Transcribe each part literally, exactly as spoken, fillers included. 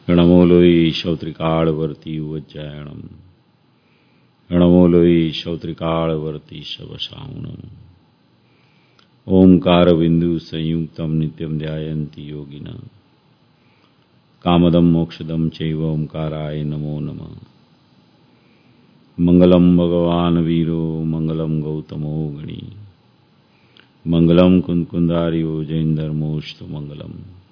ગણમોલોઈ શૌત્રિકાળવર્તી ઉજ્જયણમ ગણમોલોઈ શૌત્રિકાળવર્તી શવશાઉણમ ઓમકાર બિંદુ સંયુક્તમ નિત્યમ ધ્યાયંતિ યોગિન કામદમ મોક્ષદમ ચૈવ ઓમકારાય નમો નમઃ. મંગલમ ભગવાન વીરો મંગલમ ગૌતમો ગણી મંગલમ કુંદકુંદાર્યો જૈનધર્મોસ્તુ મંગલમ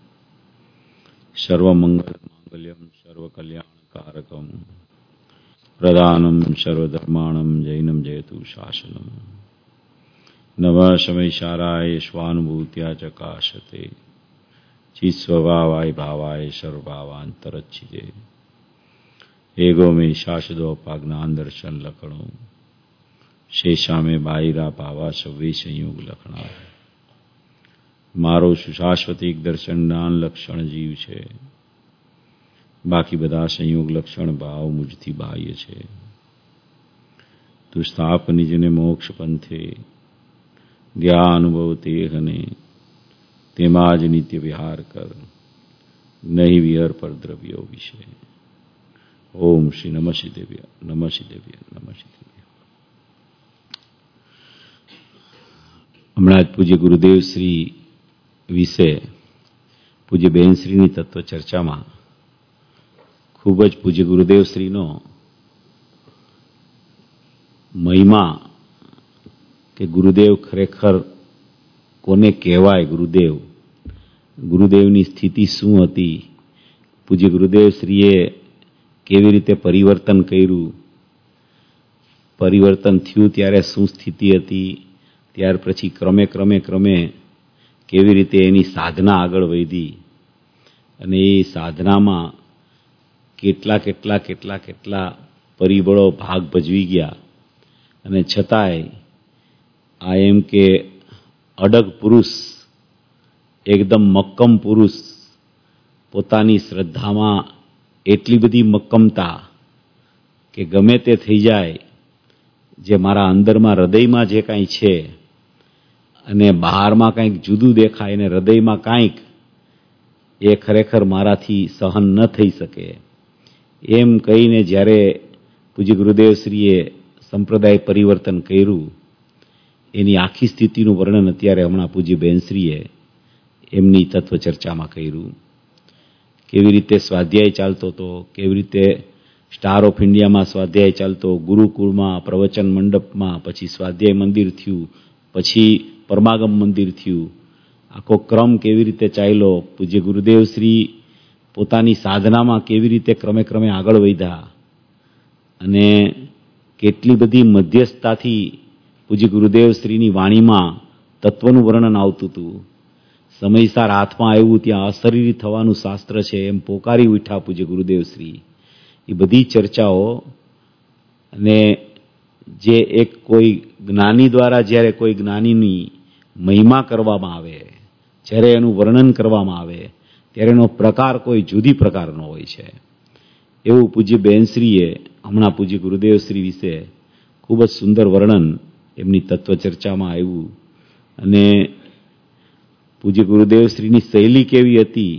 સર્વમંગલ માંગલ્યમ સર્વકલ્યાણકારકમ પ્રધાનમ સર્વધર્માણમ જૈનમ જયતુ શાસનમ નમઃ શમૈશારાય સ્વાનુભૂત્યા ચકાશતે ચિત્સ્વભાવાય ભાવાય સર્વભાવાંતરચ્છિતે એગો મે શાશ્વતોપાજ્ઞાન દર્શન લખણો શેષામે બાહિરા ભાવા સવ્વે સંયોગ લખણા. મારો સુશાશ્વતિક દર્શન જ્ઞાન લક્ષણ જીવ છે, બાકી બધા સંયોગ લક્ષણ ભાવ મુજથી બાહ્ય છે. તું સ્થાપ નિજને મોક્ષ પંથે જ્ઞા અનુભવ તેહને તેમાં જ નિત્ય વિહાર કર, નહીં વિહર પર દ્રવ્યો વિશે. ઓમ શ્રી નમઃ શિદેવ્ય નમઃ શિદેવ્ય નમઃ શિદેવ્ય. હમણાં જ પૂજ્ય ગુરુદેવ શ્રી વિશે પૂજ્ય બહેનશ્રીની તત્વ ચર્ચામાં ખૂબ જ પૂજ્ય ગુરુદેવ શ્રીનો મહિમા કે ગુરુદેવ ખરેખર કોને કહેવાય, ગુરુદેવ ગુરુદેવની સ્થિતિ શું હતી, પૂજ્ય ગુરુદેવ શ્રીએ કેવી રીતે પરિવર્તન કર્યું, પરિવર્તન થયું ત્યારે શું સ્થિતિ હતી, ત્યાર પછી ક્રમે ક્રમે ક્રમે કેવી રીતે એની સાધના આગળ વધી અને એ સાધનામાં કેટલા કેટલા કેટલા કેટલા પરિબળો ભાગ ભજવી ગયા અને છતાંય આ એમ કે અડગ પુરુષ, એકદમ મક્કમ પુરુષ, પોતાની શ્રદ્ધામાં એટલી બધી મક્કમતા કે ગમે તે થઈ જાય, જે મારા અંદરમાં હૃદયમાં જે કાંઈ છે અને બહારમાં કંઈક જુદું દેખાય અને હૃદયમાં કાંઈક એ ખરેખર મારાથી સહન ન થઈ શકે એમ કહીને જ્યારે પૂજ્ય ગુરુદેવશ્રીએ સંપ્રદાય પરિવર્તન કર્યું, એની આખી સ્થિતિનું વર્ણન અત્યારે હમણાં પૂજ્ય બહેનશ્રીએ એમની તત્વચર્ચામાં કર્યું. કેવી રીતે સ્વાધ્યાય ચાલતો હતો, કેવી રીતે સ્ટાર ઓફ ઇન્ડિયામાં સ્વાધ્યાય ચાલતો, ગુરુકુળમાં, પ્રવચન મંડપમાં, પછી સ્વાધ્યાય મંદિર થયું, પછી પરમાગમ મંદિર થયું, આખો ક્રમ કેવી રીતે ચાલ્યો, પૂજ્ય ગુરુદેવશ્રી પોતાની સાધનામાં કેવી રીતે ક્રમે ક્રમે આગળ વધ્યા અને કેટલી બધી મધ્યસ્થતાથી પૂજ્ય ગુરુદેવશ્રીની વાણીમાં તત્વનું વર્ણન આવતું હતું. સમયસાર હાથમાં આવ્યું ત્યાં અશરીરી થવાનું શાસ્ત્ર છે એમ પોકારી ઉઠ્યા પૂજ્ય ગુરુદેવશ્રી. એ બધી ચર્ચાઓ અને જે એક કોઈ જ્ઞાની દ્વારા જ્યારે કોઈ જ્ઞાનીની મહિમા કરવામાં આવે, જ્યારે એનું વર્ણન કરવામાં આવે ત્યારે એનો પ્રકાર કોઈ જુદી પ્રકારનો હોય છે. એવું પૂજ્ય બહેનશ્રીએ હમણાં પૂજ્ય ગુરુદેવશ્રી વિશે ખૂબ જ સુંદર વર્ણન એમની તત્વચર્ચામાં આવ્યું. અને પૂજ્ય ગુરુદેવશ્રીની શૈલી કેવી હતી,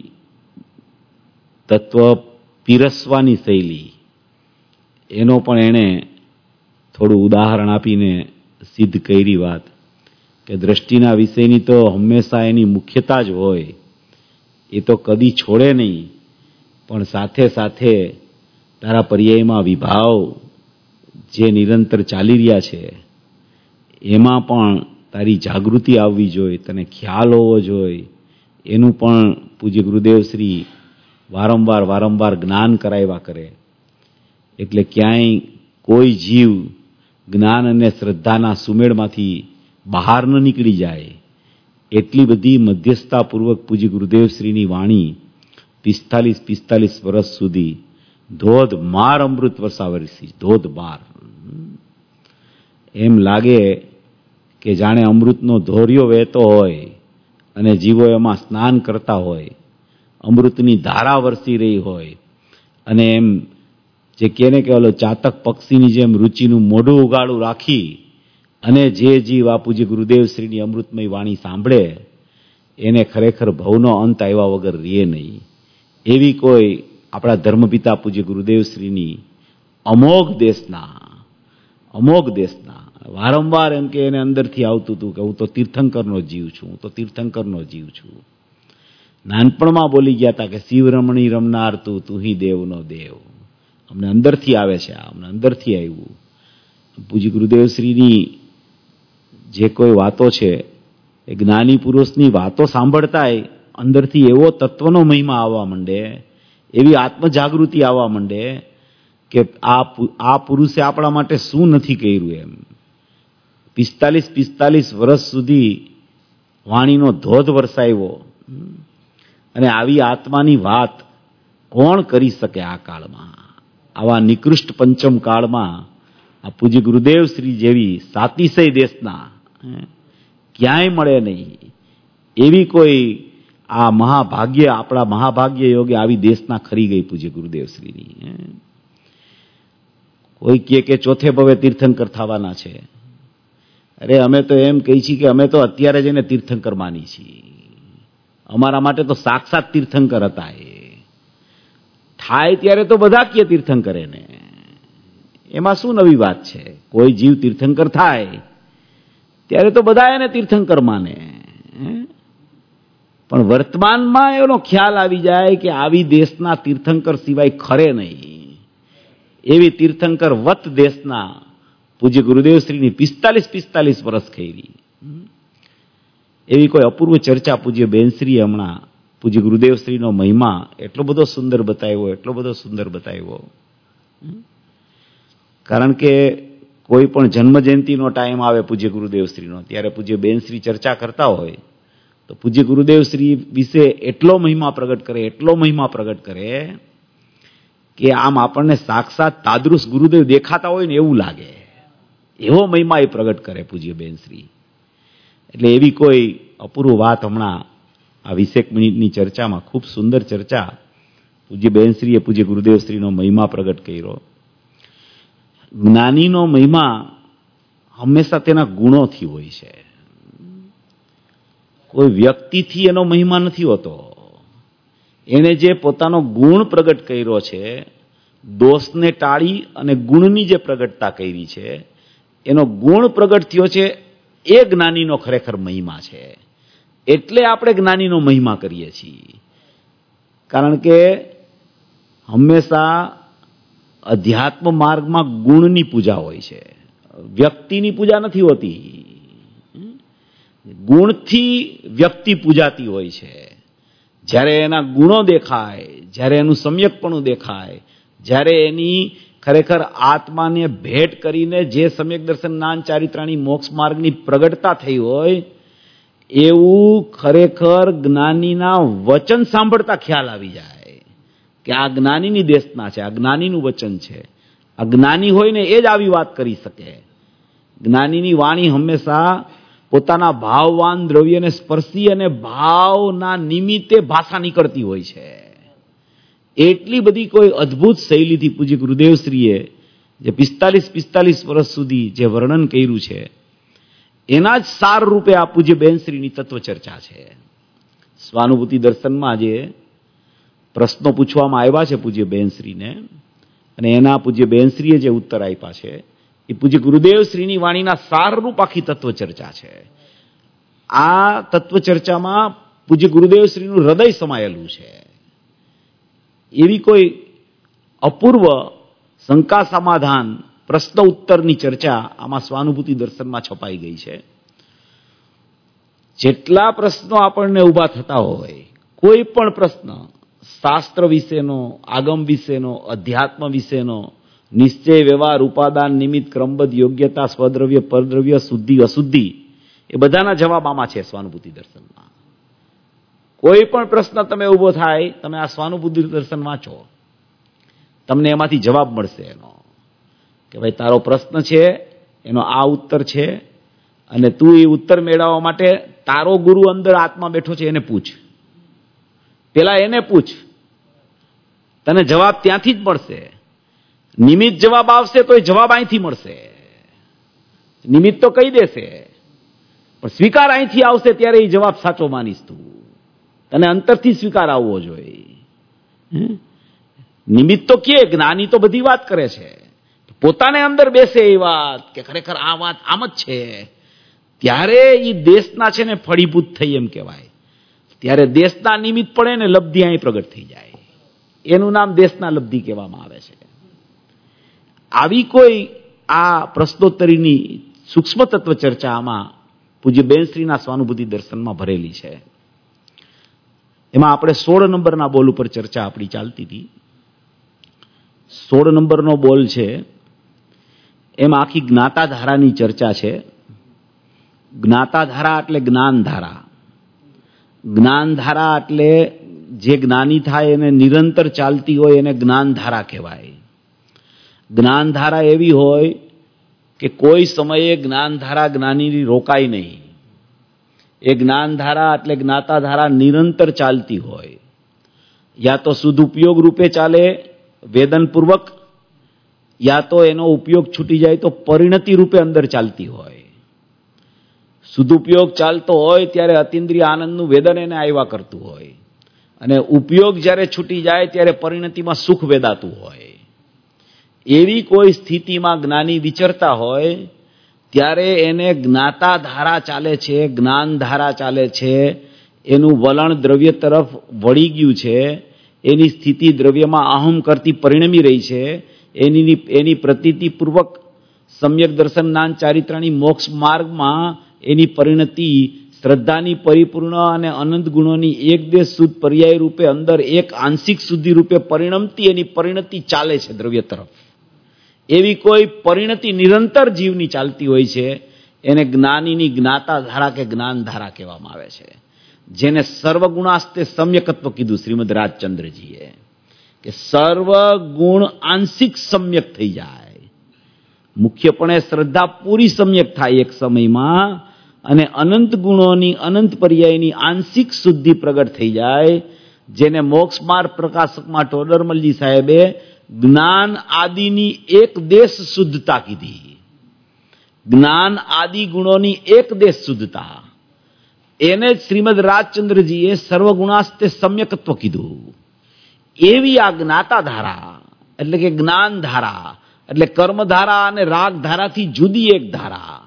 તત્વ પીરસવાની શૈલી, એનો પણ એણે થોડું ઉદાહરણ આપીને સિદ્ધ કરી વાત કે દ્રષ્ટિના વિષયની તો હંમેશા એની મુખ્યતા જ હોય, એ તો કદી છોડે નહીં, પણ સાથે સાથે તારા પર્યાયમાં વિભાવ જે નિરંતર ચાલી રહ્યા છે એમાં પણ તારી જાગૃતિ આવવી જોઈએ, તને ખ્યાલ હોવો જોઈએ, એનું પણ પૂજ્ય ગુરુદેવશ્રી વારંવાર વારંવાર જ્ઞાન કરાવ્યા કરે. એટલે ક્યાંય કોઈ જીવ જ્ઞાન અને શ્રદ્ધાના સુમેળમાંથી બહાર ન નીકળી જાય એટલી બધી મધ્યસ્થતાપૂર્વક પૂજ્ય ગુરુદેવશ્રીની વાણી પિસ્તાલીસ પિસ્તાલીસ વર્ષ સુધી ધોધમાર અમૃત વરસાવરી, ધોધમાર. એમ લાગે કે જાણે અમૃતનો ધોરિયો વહેતો હોય અને જીવો એમાં સ્નાન કરતા હોય, અમૃતની ધારા વરસી રહી હોય અને એમ જે કહે કે ઓલો ચાતક પક્ષીની જેમ રુચિનું મોઢું ઉગાડું રાખી અને જે જીવ આ પૂજ્ય ગુરુદેવશ્રીની અમૃતમય વાણી સાંભળે એને ખરેખર ભવનો અંત આવ્યા વગર રહે નહીં. એવી કોઈ આપણા ધર્મપિતા પૂજ્ય ગુરુદેવશ્રીની અમોઘ દેશના અમોઘ દેશના વારંવાર એમ કે એને અંદરથી આવતું હતું કે હું તો તીર્થંકરનો જીવ છું, હું તો તીર્થંકરનો જીવ છું. નાનપણમાં બોલી ગયા હતા કે શિવ રમણી રમનાર તું તું હી દેવનો દેવ. અમને અંદરથી આવે છે, આ અમને અંદરથી આવ્યું. પૂજ્ય ગુરુદેવશ્રીની જે કોઈ વાતો છે એ જ્ઞાની પુરુષની વાતો સાંભળતાય અંદરથી એવો તત્વનો મહિમા આવવા માંડે, એવી આત્મજાગૃતિ આવવા માંડે કે આ આ પુરુષે આપણા માટે શું નથી કર્યું એમ. પિસ્તાલીસ પિસ્તાલીસ વર્ષ સુધી વાણીનો ધોધ વરસાવ્યો અને આવી આત્માની વાત કોણ કરી શકે આ કાળમાં? આવા નિકૃષ્ટ પંચમ કાળમાં આ પૂજ્ય ગુરુદેવ શ્રી જેવી સાતિશય દેશના ક્યાંય મળે નહીં એવી કોઈ આ મહાભાગ્ય, આપણા મહાભાગ્ય યોગે આવી દેશના ખરી ગઈ પૂજ્ય ગુરુદેવ શ્રીની. કોઈ કહે કે ચોથે ભવે તીર્થંકર થવાના છે. અરે અમે તો એમ કહી છીએ કે અમે તો અત્યારે જઈને તીર્થંકર માની છીએ. અમારા માટે તો સાક્ષાત તીર્થંકર હતા. એ થાય ત્યારે તો બધા કહે તીર્થંકર એને, એમાં શું નવી વાત છે? કોઈ જીવ તીર્થંકર થાય ત્યારે તો બધા એને તીર્થંકર માને. પણ વર્તમાનમાં એનો ખ્યાલ આવી જાય કે આવી દેશના તીર્થંકર સિવાય ખરે નહીં. એવી તીર્થંકર વત દેશના પૂજ્ય ગુરુદેવશ્રીની પિસ્તાલીસ પિસ્તાલીસ વર્ષ ખરી. એવી કોઈ અપૂર્વ ચર્ચા પૂજ્ય બેનશ્રીએ હમણાં પૂજ્ય ગુરુદેવશ્રીનો મહિમા એટલો બધો સુંદર બતાવ્યો, એટલો બધો સુંદર બતાવ્યો. કારણ કે કોઈ પણ જન્મ જયંતિનો ટાઈમ આવે પૂજ્ય ગુરુદેવશ્રીનો, ત્યારે પૂજ્ય બેનશ્રી ચર્ચા કરતા હોય તો પૂજ્ય ગુરુદેવશ્રી વિશે એટલો મહિમા પ્રગટ કરે, એટલો મહિમા પ્રગટ કરે કે આમ આપણને સાક્ષાત તાદૃશ ગુરુદેવ દેખાતા હોય ને એવું લાગે. એવો મહિમા એ પ્રગટ કરે પૂજ્ય બેનશ્રી. એટલે એવી કોઈ અપૂર્વ વાત હમણાં આ વીસેક મિનિટની ચર્ચામાં, ખૂબ સુંદર ચર્ચા પૂજ્ય બેનશ્રીએ પૂજ્ય ગુરુદેવશ્રીનો મહિમા પ્રગટ કર્યો. જ્ઞાનીનો મહિમા હંમેશા તેના ગુણોથી હોય છે. કોઈ વ્યક્તિથી એનો મહિમા નથી હોતો. એને જે પોતાનો ગુણ પ્રગટ કર્યો છે, દોષને ટાળી અને ગુણની જે પ્રગટતા કરી છે, એનો ગુણ પ્રગટ થયો છે, એ જ્ઞાનીનો ખરેખર મહિમા છે. એટલે આપણે જ્ઞાનીનો મહિમા કરીએ છીએ. કારણ કે હંમેશા અધ્યાત્મ માર્ગમાં ગુણની પૂજા હોય છે, વ્યક્તિની પૂજા નથી હોતી. ગુણથી વ્યક્તિ પૂજાતી હોય છે. જ્યારે એના ગુણો દેખાય, જ્યારે એનું સમ્યકપણું દેખાય, જ્યારે એની ખરેખર આત્માને ભેટ કરીને જે સમ્યક દર્શન જ્ઞાન ચારિત્રાણી મોક્ષ માર્ગની પ્રગટતા થઈ હોય, એવું ખરેખર જ્ઞાનીના વચન સાંભળતા ખ્યાલ આવી જાય કે આ જ્ઞાનીની દેશના છે, આ જ્ઞાનીનું વચન છે. આ જ્ઞાની હોય ને એ જ આવી વાત કરી શકે. જ્ઞાનીની વાણી હંમેશા પોતાના ભાવવાન દ્રવ્યને સ્પર્શી અને ભાવના નિમિત્તે ભાષા નીકળતી હોય છે. એટલી બધી કોઈ અદ્ભુત શૈલીથી પૂજ્ય ગુરુદેવશ્રીએ જે પિસ્તાલીસ પિસ્તાલીસ વર્ષ સુધી જે વર્ણન કર્યું છે, એના જ સાર રૂપે આ પૂજ્ય બેનશ્રીની તત્વચર્ચા છે. સ્વાનુભૂતિ દર્શનમાં જે પ્રશ્નો પૂછવામાં આવ્યા છે પૂજ્ય બેનશ્રીને, અને એના પૂજ્ય બેનશ્રીએ જે ઉત્તર આપ્યા છે, એ પૂજ્ય ગુરુદેવશ્રીની વાણીના સારરૂપ આખી તત્વચર્ચા છે. આ તત્વચર્ચામાં પૂજ્ય ગુરુદેવશ્રીનું હૃદય સમાયેલું છે. એવી કોઈ અપૂર્વ શંકા સમાધાન, પ્રશ્ન ઉત્તરની ચર્ચા આમાં સ્વાનુભૂતિ દર્શનમાં છપાઈ ગઈ છે. જેટલા પ્રશ્નો આપણને ઊભા થતા હોય, કોઈ પણ પ્રશ્ન શાસ્ત્ર વિશેનો, આગમ વિશેનો, અધ્યાત્મ વિશેનો, નિશ્ચય, વ્યવહાર, ઉપાદાન, નિમિત્ત, ક્રમબદ્ધ, યોગ્યતા, સ્વદ્રવ્ય, પરદ્રવ્ય, શુદ્ધિ, અશુદ્ધિ, એ બધાના જવાબ આમાં છે સ્વાનુભૂતિ દર્શનમાં. કોઈ પણ પ્રશ્ન તમે ઊભો થાય, તમે આ સ્વાનુભૂતિ દર્શન વાંચો, તમને એમાંથી જવાબ મળશે એનો કે ભાઈ તારો પ્રશ્ન છે, એનો આ ઉત્તર છે, અને તું એ ઉત્તર મેળવવા માટે તારો ગુરુ અંદર આત્મા બેઠો છે એને પૂછ. પેલા એને પૂછ, તને જવાબ ત્યાંથી જ મળશે. નિમિત્ત જવાબ આવશે તો એ જવાબ અહીંથી મળશે. નિમિત્ત તો કહી દેશે, પણ સ્વીકાર અહીંથી આવશે ત્યારે એ જવાબ સાચો માનીશ તું. તને અંતરથી સ્વીકાર આવવો જોઈએ. નિમિત્ત તો કે જ્ઞાની તો બધી વાત કરે છે, પોતાને અંદર બેસે એ વાત કે ખરેખર આ વાત આમ જ છે, ત્યારે એ દેશના છે ને ફળીભૂત થઈ એમ કહેવાય. ત્યારે દેશના નિમિત્ત પડે ને લબ્ધિ અહીં પ્રગટ થઈ જાય, એનું નામ દેશના લબ્ધિ કહેવામાં આવે છે. આવી કોઈ આ પ્રશ્નોત્તરીની સૂક્ષ્મ તત્વ ચર્ચા આમાં પૂજ્ય બેનશ્રીના સ્વાનુભૂતિ દર્શનમાં ભરેલી છે. એમાં આપણે સોળ નંબરના બોલ ઉપર ચર્ચા આપણી ચાલતી હતી. સોળ નંબરનો બોલ છે એમાં આખી જ્ઞાતાધારાની ચર્ચા છે. જ્ઞાતાધારા એટલે જ્ઞાનધારા. જ્ઞાનધારા એટલે જે જ્ઞાની થાય એને નિરંતર ચાલતી હોય એને જ્ઞાનધારા કહેવાય. જ્ઞાનધારા એવી હોય કે કોઈ સમયે જ્ઞાનધારા જ્ઞાનીની રોકાય નહીં. એ જ્ઞાનધારા એટલે જ્ઞાતાધારા નિરંતર ચાલતી હોય. યા તો શુદ્ધ ઉપયોગ રૂપે ચાલે વેદનપૂર્વક, યા તો એનો ઉપયોગ છૂટી જાય તો પરિણતિ રૂપે અંદર ચાલતી હોય. શુદ્ધ ઉપયોગ ચાલતો હોય ત્યારે અતિન્દ્રિય આનંદનું વેદન એને આવ્યા કરતું હોય, અને ઉપયોગ જ્યારે છૂટી જાય ત્યારે પરિણતિમાં સુખ વેદાતું હોય. એવી કોઈ સ્થિતિમાં જ્ઞાની વિચરતા હોય ત્યારે એને જ્ઞાતા ધારા ચાલે છે, જ્ઞાન ધારા ચાલે છે, એનું વલણ દ્રવ્ય તરફ વળી ગયું છે, એની સ્થિતિ દ્રવ્યમાં અહમ કરતી પરિણમી રહી છે, એની એની પ્રતીતિપૂર્વક સમ્યક દર્શન જ્ઞાન ચારિત્રાની મોક્ષ માર્ગમાં એની પરિણતિ શ્રદ્ધાની પરિપૂર્ણ અને અનંત ગુણોની એક દેશ શુદ્ધ પર્યાય રૂપે અંદર એક આંશિક શુદ્ધિ રૂપે પરિણમતી એની પરિણતિ ચાલે છે દ્રવ્ય તરફ. એવી કોઈ પરિણતિ નિરંતર જીવની ચાલતી હોય છે એને જ્ઞાનીની જ્ઞાતા ધારા કે જ્ઞાન ધારા કહેવામાં આવે છે. જેને સર્વગુણાસ્તે સમ્યકત્વ કીધું શ્રીમદ રાજચંદ્રજીએ, કે સર્વ ગુણ આંશિક સમ્યક થઈ જાય. મુખ્યપણે શ્રદ્ધા પૂરી સમ્યક થાય એક સમયમાં, અને અનંત ગુણોની અનંત પર્યાયની આંશિક શુદ્ધિ પ્રગટ થઈ જાય. જેને મોક્ષ માર્ગ પ્રકાશકમાં ટોડરમલજી સાહેબે જ્ઞાન આદિની એક દેશ શુદ્ધતા કીધી. જ્ઞાન આદિ ગુણોની એક દેશ શુદ્ધતા, એને શ્રીમદ રાજચંદ્રજીએ સર્વગુણાસ્તે સમ્યકત્વ કીધું. એવી આ જ્ઞાતા ધારા એટલે કે જ્ઞાન ધારા એટલે કર્મધારા અને રાગ ધારાથી જુદી એક ધારા.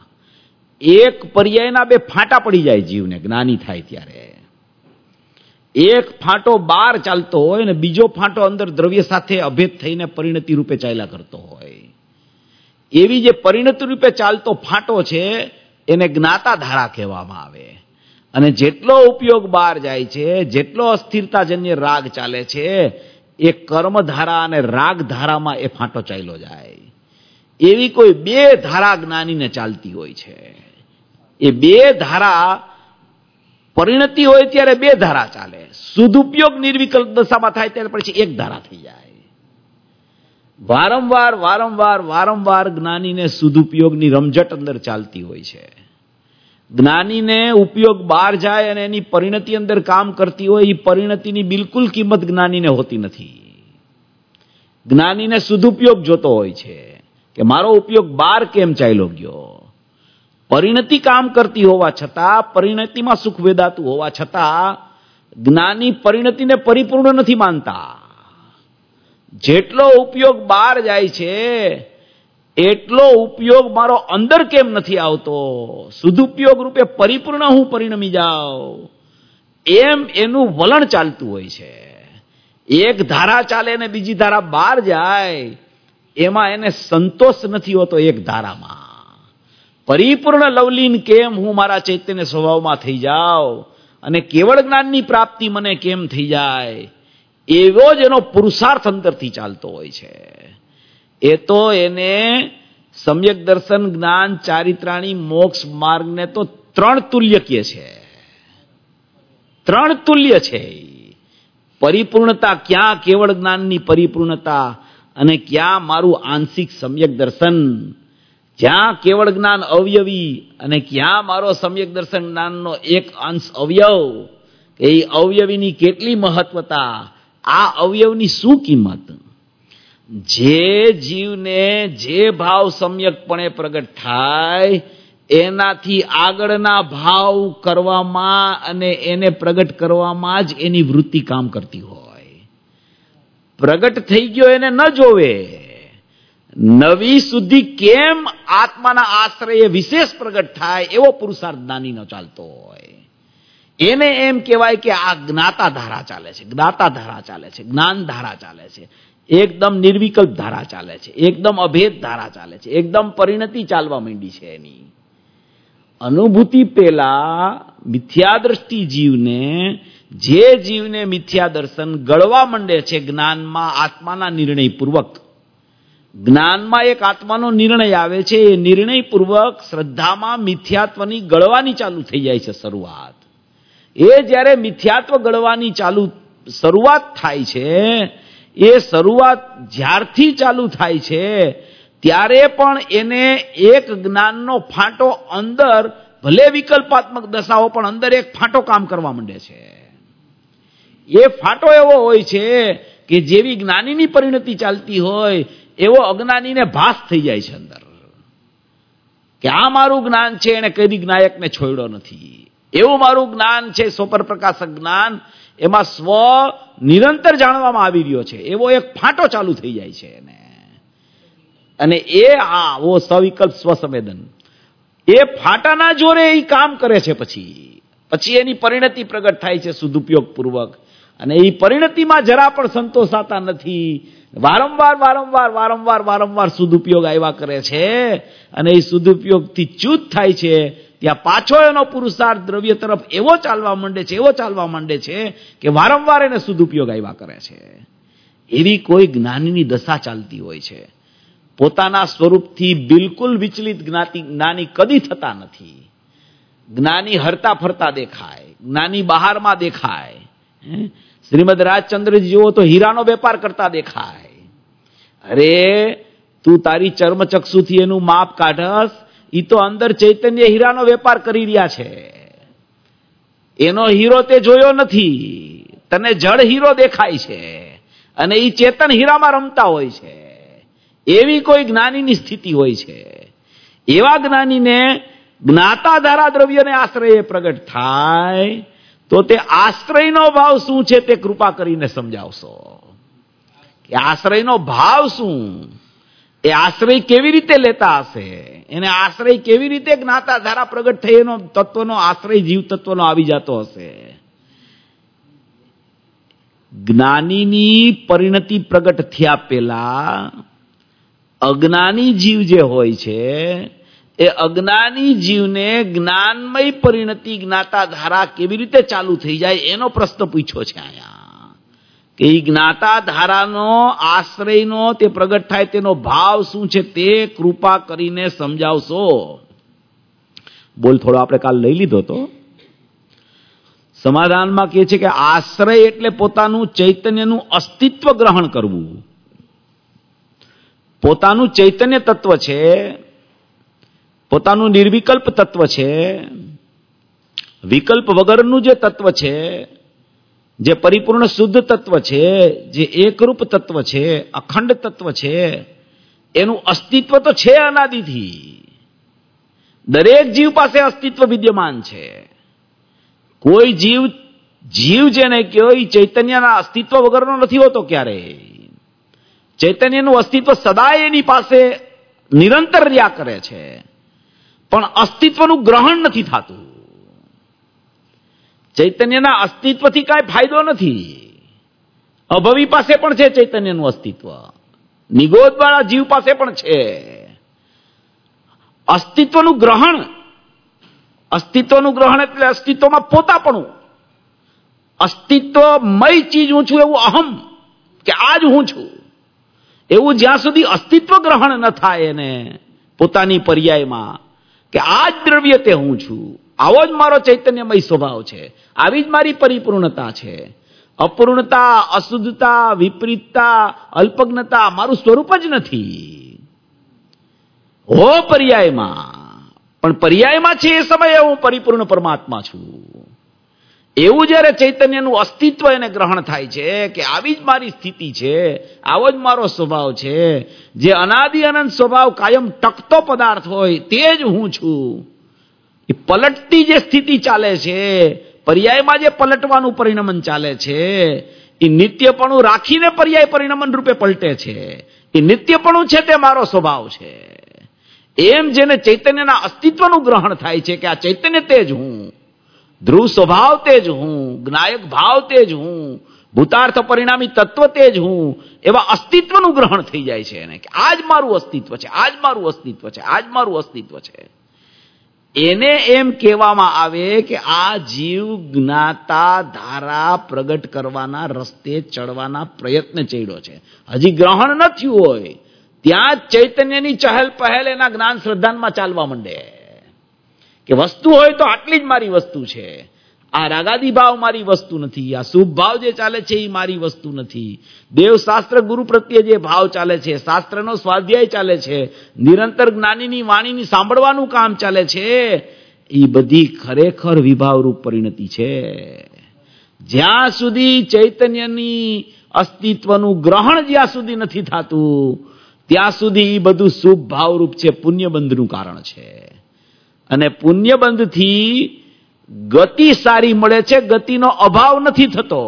એક પર્યાયના બે ફાંટા પડી જાય જીવને જ્ઞાની થાય ત્યારે. એક ફાંટો બહાર ચાલતો હોય ને બીજો ફાંટો અંદર દ્રવ્ય સાથે અભેદ થઈને પરિણતિ રૂપે ચાલ્યા કરતો હોય. એવી જે પરિણતિ રૂપે ચાલતો ફાંટો છે એને જ્ઞાતા ધારા કહેવામાં આવે. અને જેટલો ઉપયોગ બહાર જાય છે, જેટલો અસ્થિરતાજન્ય રાગ ચાલે છે, એ કર્મધારા અને રાગ ધારામાં એ ફાંટો ચાલ્યો જાય. એવી કોઈ બે ધારા જ્ઞાનીને ચાલતી હોય છે. એ બે ધારા પરિણતિ હોય ત્યારે બે ધારા ચાલે, સદુપયોગ નિર્વિકલ્પ દશામાં થાય ત્યારે પછી એક ધારા થઈ જાય. વારંવાર વારંવાર વારંવાર જ્ઞાનીને સદુપયોગની રમઝટ અંદર ચાલતી હોય છે. જ્ઞાનીને ઉપયોગ બહાર જાય અને એની પરિણતિ અંદર કામ કરતી હોય, એ પરિણતિની બિલકુલ કિંમત જ્ઞાનીને હોતી નથી. જ્ઞાનીને સદુપયોગ જોતો હોય છે કે મારો ઉપયોગ બહાર કેમ ચાલ્યો ગયો. પરિણતિ કામ કરતી હોવા છતાં, પરિણતિમાં સુખ વેદાતું હોવા છતાં જ્ઞાની પરિણતિને પરિપૂર્ણ નથી માનતા. જેટલો ઉપયોગ બહાર જાય છે એટલો ઉપયોગ મારો અંદર કેમ નથી આવતો, સદુપયોગ રૂપે પરિપૂર્ણ હું પરિણમી જાઉં, એમ એનું વલણ ચાલતું હોય છે. એક ધારા ચાલે ને બીજી ધારા બહાર જાય, એમાં એને સંતોષ નથી હોતો. એક ધારામાં પરિપૂર્ણ લવલીન કેમ હું મારા ચૈતન્ય સ્વભાવમાં થઈ જાઉં અને કેવળ જ્ઞાનની પ્રાપ્તિ મને કેમ થઈ જાય, એવો જ એનો પુરુષાર્થ અંતરથી ચાલતો હોય છે. એ તો એને સમ્યક દર્શન જ્ઞાન ચારિત્રાણી મોક્ષ માર્ગને તો ત્રણ તુલ્ય કહે છે. ત્રણ તુલ્ય છે. પરિપૂર્ણતા ક્યાં કેવળ જ્ઞાનની પરિપૂર્ણતા, અને ક્યાં મારું આંશિક સમ્યક દર્શન. જ્યાં કેવળ જ્ઞાન અવયવી અને ક્યાં મારો સમ્યક દર્શન જ્ઞાનનો એક અંશ અવયવ. એ અવયવીની કેટલી મહત્વતા, આ અવયવની શું કિંમત. જે જીવને જે ભાવ સમ્યકપણે પ્રગટ થાય એનાથી આગળના ભાવ કરવામાં અને એને પ્રગટ કરવામાં જ એની વૃત્તિ કામ કરતી હોય. પ્રગટ થઈ ગયો એને ન જોવે. નવી શુદ્ધિ કેમ આત્માના આશ્રયે વિશેષ પ્રગટ થાય એવો પુરુષાર્થ જ્ઞાનીનો ચાલતો હોય. એને એમ કહેવાય કે આ જ્ઞાતા ધારા ચાલે છે, જ્ઞાતા ધારા ચાલે છે, જ્ઞાન ધારા ચાલે છે, એકદમ નિર્વિકલ્પ ધારા ચાલે છે, એકદમ અભેદ ધારા ચાલે છે, એકદમ પરિણતિ ચાલવા માંડી છે. એની અનુભૂતિ પેલા મિથ્યા દ્રષ્ટિ જીવને, જે જીવને મિથ્યા દર્શન ગળવા માંડે છે જ્ઞાનમાં આત્માના નિર્ણય પૂર્વક, જ્ઞાનમાં એક આત્માનો નિર્ણય આવે છે, એ નિર્ણય પૂર્વક શ્રદ્ધામાં મિથ્યાત્વની ગળવાની ચાલુ થઈ જાય છે શરૂઆત. એ જ્યારે મિથ્યાત્વ ગળવાની ચાલુ શરૂઆત થાય છે, એ શરૂઆત જ્યારથી ચાલુ થાય છે ત્યારે પણ એને એક જ્ઞાનનો ફાંટો અંદર, ભલે વિકલ્પાત્મક દશાઓ પણ અંદર એક ફાંટો કામ કરવા માંડે છે. એ ફાંટો એવો હોય છે કે જેવી જ્ઞાનીની પરિણતિ ચાલતી હોય એવો અજ્ઞાનીને ભાસ થઈ જાય છે અંદર, કે આ મારું જ્ઞાન છે, એને કદી જ્ઞાયકને છોડ્યો નથી. એવું મારું જ્ઞાન છે, સોપર પ્રકાશક જ્ઞાન, એમાં સ્વ નિરંતર જાણવામાં આવી રહ્યો છે, એવો એક ફાંટો ચાલુ થઈ જાય છે એને. અને એ આ વો સવિકલ્પ સ્વસંવેદન, એ ફાટાના જોરે એ કામ કરે છે. પછી પછી એની પરિણતિ પ્રગટ થાય છે સદુપયોગ પૂર્વક. અને એ પરિણતિમાં જરા પણ સંતોષાતા નથી. વારંવાર વારંવાર વારંવાર વારંવાર સદુપયોગ આવ્યા કરે છે, અને એ સદુપયોગથી ચ્યુત થાય છે. ત્યાં પાછો એનો પુરુષાર્થ દ્રવ્ય તરફ એવો ચાલવા માંડે છે, એવો ચાલવા માંડે છે કે વારંવાર એને સદુપયોગ આવ્યા કરે છે. એવી કોઈ જ્ઞાનીની દશા ચાલતી હોય છે. પોતાના સ્વરૂપથી બિલકુલ વિચલિત જ્ઞાતિ જ્ઞાની કદી થતા નથી. જ્ઞાની હરતા ફરતા દેખાય, જ્ઞાની બહારમાં દેખાય. શ્રીમદ રાજચંદ્રજી જેવો તો હીરાનો વેપાર કરતા દેખાય. અરે તું તારી ચર્મચક્ષુથી એનું માપ કાઢસ, ઈ તો અંદર ચૈતન્ય હીરાનો વેપાર કરી રહ્યા છે. એનો હીરો તે જોયો નથી, તને જળ હીરો દેખાય છે, અને ઈ ચેતન હીરામાં રમતા હોય છે. એવી કોઈ જ્ઞાનીની સ્થિતિ હોય છે. એવા જ્ઞાનીને જ્ઞાતા ધારા દ્રવ્યને આશ્રય પ્રગટ થાય તો તે આશ્રયનો ભાવ શું છે તે કૃપા કરીને સમજાવશો. કે આશ્રયનો ભાવ શું, એ આશ્રય કેવી રીતે લેતા હશે, એને આશ્રય કેવી રીતે જ્ઞાતા ધારા પ્રગટ થઈ એનો તત્વનો આશ્રય જીવ તત્વનો આવી જતો હશે. જ્ઞાનીની પરિણતિ પ્રગટ થયા પહેલા અજ્ઞાની જીવ જે હોય છે, એ અજ્ઞાની જીવને જ્ઞાનમય પરિણતિ જ્ઞાતા ધારા કેવી રીતે ચાલુ થઈ જાય એનો પ્રશ્ન પૂછ્યો છે અહીંયા. કે એ જ્ઞાતા ધારાનો આશ્રયનો તે પ્રગટ થાય તેનો ભાવ શું છે તે કૃપા કરીને સમજાવશો. બોલ થોડો આપણે કાલ લઈ લીધો તો સમાધાનમાં કહે છે કે આશ્રય એટલે પોતાનું ચૈતન્યનું અસ્તિત્વ ગ્રહણ કરવું. પોતાનું ચૈતન્ય તત્વ છે, પોતાનું નિર્વિકલ્પ તત્વ છે, વિકલ્પ વગરનું જે તત્વ છે, જે પરિપૂર્ણ શુદ્ધ તત્વ છે, જે એકરૂપ તત્વ છે, અખંડ તત્વ છે, એનું અસ્તિત્વ તો છે અનાદિથી. દરેક જીવ પાસે અસ્તિત્વ વિદ્યમાન છે. કોઈ જીવ જીવ જેને કહ્યો એ ચૈતન્યના અસ્તિત્વ વગરનો નથી હોતો ક્યારેય. ચૈતન્યનું અસ્તિત્વ સદાય એની પાસે નિરંતર રહ્યા કરે છે, પણ અસ્તિત્વનું ગ્રહણ નથી થતું. ચૈતન્યના અસ્તિત્વથી કાંઈ ફાયદો નથી. અભવી પાસે પણ છે ચૈતન્યનું અસ્તિત્વ, નિગોદવાળા જીવ પાસે પણ છે. અસ્તિત્વનું ગ્રહણ, અસ્તિત્વનું ગ્રહણ એટલે અસ્તિત્વમાં પોતાપણું. અસ્તિત્વમય ચીજ હું છું એવું અહમ, કે આ જ હું છું, એવું જ્યાં સુધી અસ્તિત્વ ગ્રહણ ન થાય એને પોતાની પર્યાયમાં, કે આ જ દ્રવ્ય તે હું છું, આવો જ મારો ચૈતન્યમય સ્વભાવ છે, આવી જ મારી પરિપૂર્ણતા છે. અપૂર્ણતા, અશુદ્ધતા, વિપરીતતા, અલ્પજ્ઞતા મારું સ્વરૂપ જ નથી. હો પર્યાયમાં, પણ પર્યાયમાં છે એ સમયે હું પરિપૂર્ણ પરમાત્મા છું. એવું જ્યારે ચૈતન્યનું અસ્તિત્વ એને ગ્રહણ થાય છે કે આવી જ મારી સ્થિતિ છે, આવો જ મારો સ્વભાવ છે, જે અનાદિ અનંત સ્વભાવ કાયમ ટકતો પદાર્થ હોય તે જ હું છું. એ પલટતી જે સ્થિતિ ચાલે છે, પર્યાયમાં જે પલટવાનું પરિણમન ચાલે છે, એ નિત્યપણું રાખીને પર્યાય પરિણમન રૂપે પલટે છે. એ નિત્યપણું છે તે મારો સ્વભાવ છે. એમ જેને ચૈતન્યના અસ્તિત્વનું ગ્રહણ થાય છે કે આ ચૈતન્ય તે જ હું, ધ્રુવ સ્વભાવ તે જ હું, જ્ઞાયક ભાવ તે જ હું, ભૂતાર્થ પરિણામી તત્વ તે જ હું, એવા અસ્તિત્વનું ગ્રહણ થઈ જાય છે એને કે આ જ મારું અસ્તિત્વ છે, આ જ મારું અસ્તિત્વ છે, આ જ મારું અસ્તિત્વ છે. એને એમ કહેવામાં આવે કે આ જીવ જ્ઞાતા ધારા પ્રગટ કરવાના રસ્તે ચડવાના પ્રયત્ન ચડ્યો છે. હજી ગ્રહણ ન થયું હોય ત્યાં જ ચૈતન્યની ચહેલ પહેલ એના જ્ઞાન શ્રદ્ધાનમાં ચાલવા માંડે કે વસ્તુ હોય તો આટલી જ મારી વસ્તુ છે, આ રાગાદી ભાવ મારી વસ્તુ નથી, આ શુભ ભાવ જે ચાલે છે એ મારી વસ્તુ નથી, દેવશાસ્ત્ર ગુરુ પ્રત્યે જે ભાવ ચાલે છે, શાસ્ત્રનો સ્વાધ્યાય ચાલે છે, નિરંતર જ્ઞાનીની વાણીની સાંભળવાનું કામ ચાલે છે, એ બધી ખરેખર વિભાવરૂપ પરિણતિ છે. જ્યાં સુધી ચૈતન્યની અસ્તિત્વનું ગ્રહણ જ્યાં સુધી નથી થતું ત્યાં સુધી એ બધું શુભ ભાવરૂપ છે, પુણ્યબંધનું કારણ છે. અને પુણ્યબંધથી ગતિ સારી મળે છે, ગતિનો અભાવ નથી થતો.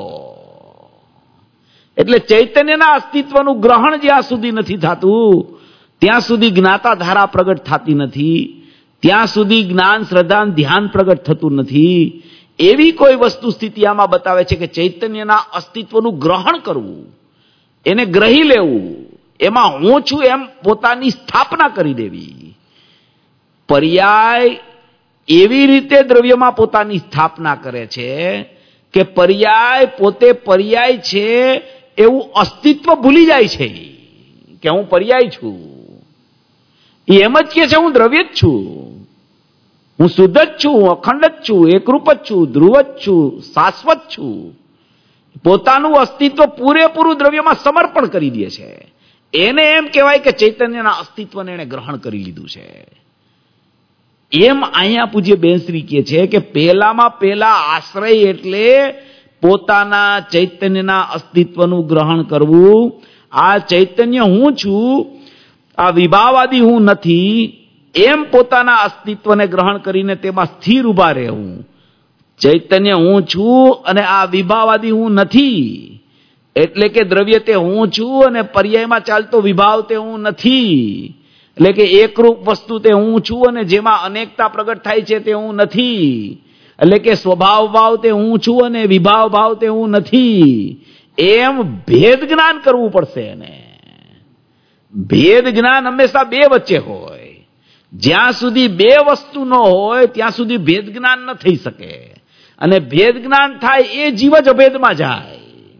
એટલે ચૈતન્યના અસ્તિત્વનું ગ્રહણ જ્યાં સુધી નથી થતું ત્યાં સુધી જ્ઞાતા ધારા પ્રગટ થતી નથી, ત્યાં સુધી જ્ઞાન શ્રદ્ધા ધ્યાન પ્રગટ થતું નથી. એવી કોઈ વસ્તુ સ્થિતિ આમાં બતાવે છે કે ચૈતન્યના અસ્તિત્વનું ગ્રહણ કરવું, એને ગ્રહી લેવું, એમાં હું છું એમ પોતાની સ્થાપના કરી દેવી. પર્યાય એવી રીતે દ્રવ્યમાં પોતાની સ્થાપના કરે છે કે પર્યાય પોતે પર્યાય છે એવું અસ્તિત્વ ભૂલી જાય છે કે હું પર્યાય છું. એ એમ જ કહે છે હું દ્રવ્ય જ છું, હું શુદ્ધ જ છું, હું અખંડ જ છું, એકરૂપ જ છું, ધ્રુવ જ છું, શાશ્વત છું. પોતાનું અસ્તિત્વ પૂરેપૂરું દ્રવ્યમાં સમર્પણ કરી દે છે. એને એમ કહેવાય કે ચૈતન્યના અસ્તિત્વને એને ગ્રહણ કરી લીધું છે. એમ અહીંયા પૂજ્ય બેનશ્રી કહે છે કે પહેલામાં પહેલા આશ્રય એટલે પોતાના ચૈતન્યના અસ્તિત્વનું ગ્રહણ કરવું. આ ચૈતન્ય હું છું, આ વિભાવાદી હું નથી, એમ પોતાના અસ્તિત્વને ગ્રહણ કરીને તેમાં સ્થિર ઉભા રહેવું. ચૈતન્ય હું છું અને આ વિભાવાદી હું નથી, એટલે કે દ્રવ્ય તે હું છું અને પર્યાયમાં ચાલતો વિભાવ તે હું નથી, એટલે કે એકરૂપ વસ્તુ તે હું છું અને જેમાં અનેકતા પ્રગટ થાય છે તે હું નથી, એટલે કે સ્વભાવ ભાવ તે હું છું અને વિભાવ ભાવ તે હું નથી. એમ ભેદ જ્ઞાન કરવું પડશે. એને ભેદ જ્ઞાન હંમેશા બે વચ્ચે હોય. જ્યાં સુધી બે વસ્તુ ન હોય ત્યાં સુધી ભેદ જ્ઞાન ન થઈ શકે. અને ભેદ જ્ઞાન થાય એ જીવ જ અભેદમાં જાય.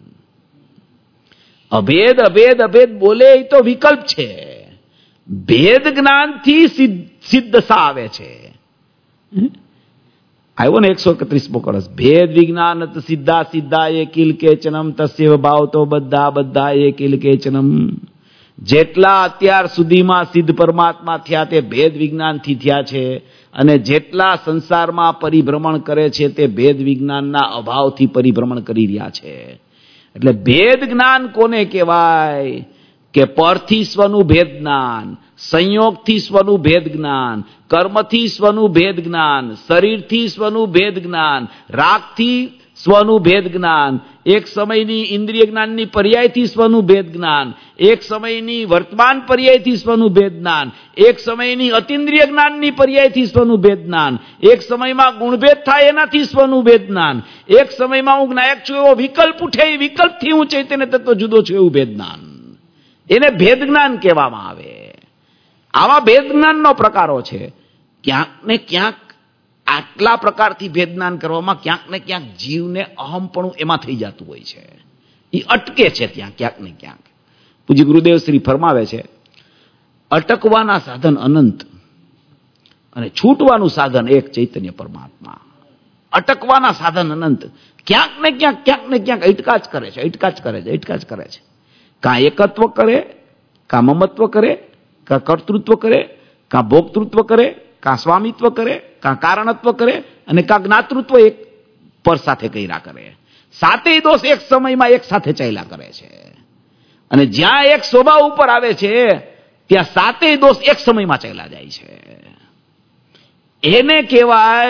અભેદ અભેદ અભેદ બોલે એ તો વિકલ્પ છે. ભેદ જ્ઞાનથી સિદ્ધ દશા આવે છે. આવ્યો ને એકસો એકત્રીસમો કળશ. ભેદ વિજ્ઞાન સિદ્ધા સિદ્ધા એ કિલ કેચનમ તસ્ય ભાવ તો બધા બધા એ કિલ કેચનમ. જેટલા અત્યાર સુધીમાં સિદ્ધ પરમાત્મા થયા તે ભેદ વિજ્ઞાનથી થયા છે, અને જેટલા સંસારમાં પરિભ્રમણ કરે છે તે ભેદ વિજ્ઞાનના અભાવથી પરિભ્રમણ કરી રહ્યા છે. એટલે ભેદ જ્ઞાન કોને કહેવાય કે પરથી સ્વનું ભેદ જ્ઞાન, સંયોગથી સ્વનું ભેદ જ્ઞાન, કર્મથી સ્વનું ભેદ જ્ઞાન, શરીરથી સ્વનું ભેદ જ્ઞાન, રાગથી સ્વનું ભેદ જ્ઞાન, એક સમયની ઇન્દ્રિય જ્ઞાનની પર્યાયથી સ્વનું ભેદ જ્ઞાન, એક સમયની વર્તમાન પર્યાયથી સ્વનું ભેદ જ્ઞાન, એક સમયની અતિન્દ્રિય જ્ઞાનની પર્યાયથી સ્વનું ભેદ જ્ઞાન, એક સમયમાં ગુણભેદ થાય એનાથી સ્વનું ભેદ જ્ઞાન, એક સમયમાં હું જ્ઞાયક છું એવો વિકલ્પ ઉઠે એ વિકલ્પથી હું ચૈતન્ય તત્વ જુદો છું એવું ભેદ જ્ઞાન. એને ભેદ જ્ઞાન કહેવામાં આવે. આવા ભેદ જ્ઞાનનો પ્રકારો છે. ક્યાંક ને ક્યાંક આટલા પ્રકારથી ભેદ જ્ઞાન કરવામાં ક્યાંક ને ક્યાંક જીવને અહમપણું એમાં થઈ જતું હોય છે. એ અટકે છે ત્યાં ક્યાંક ને ક્યાંક. પૂજ્ય ગુરુદેવ શ્રી ફરમાવે છે, અટકવાના સાધન અનંત અને છૂટવાનું સાધન એક ચૈતન્ય પરમાત્મા. અટકવાના સાધન અનંત. ક્યાંક ને ક્યાંક ક્યાંક ને ક્યાંક અટકા જ કરે છે, અટકા જ કરે છે, અટકા જ કરે છે. કાં એકત્વ કરે, કાં મમત્વ કરે, કાં કર્તૃત્વ કરે, કાં ભોક્તૃત્વ કરે, કાં સ્વામિત્વ કરે, કાં કારણત્વ કરે, અને કાં જ્ઞાતૃત્વ એક પર સાથે કર્યા કરે. સાતેય દોષ એક સમયમાં એક સાથે ચાલ્યા કરે છે. અને જ્યાં એક સ્વભાવ ઉપર આવે છે ત્યાં સાતેય દોષ એક સમયમાં ચાલ્યા જાય છે. એને કહેવાય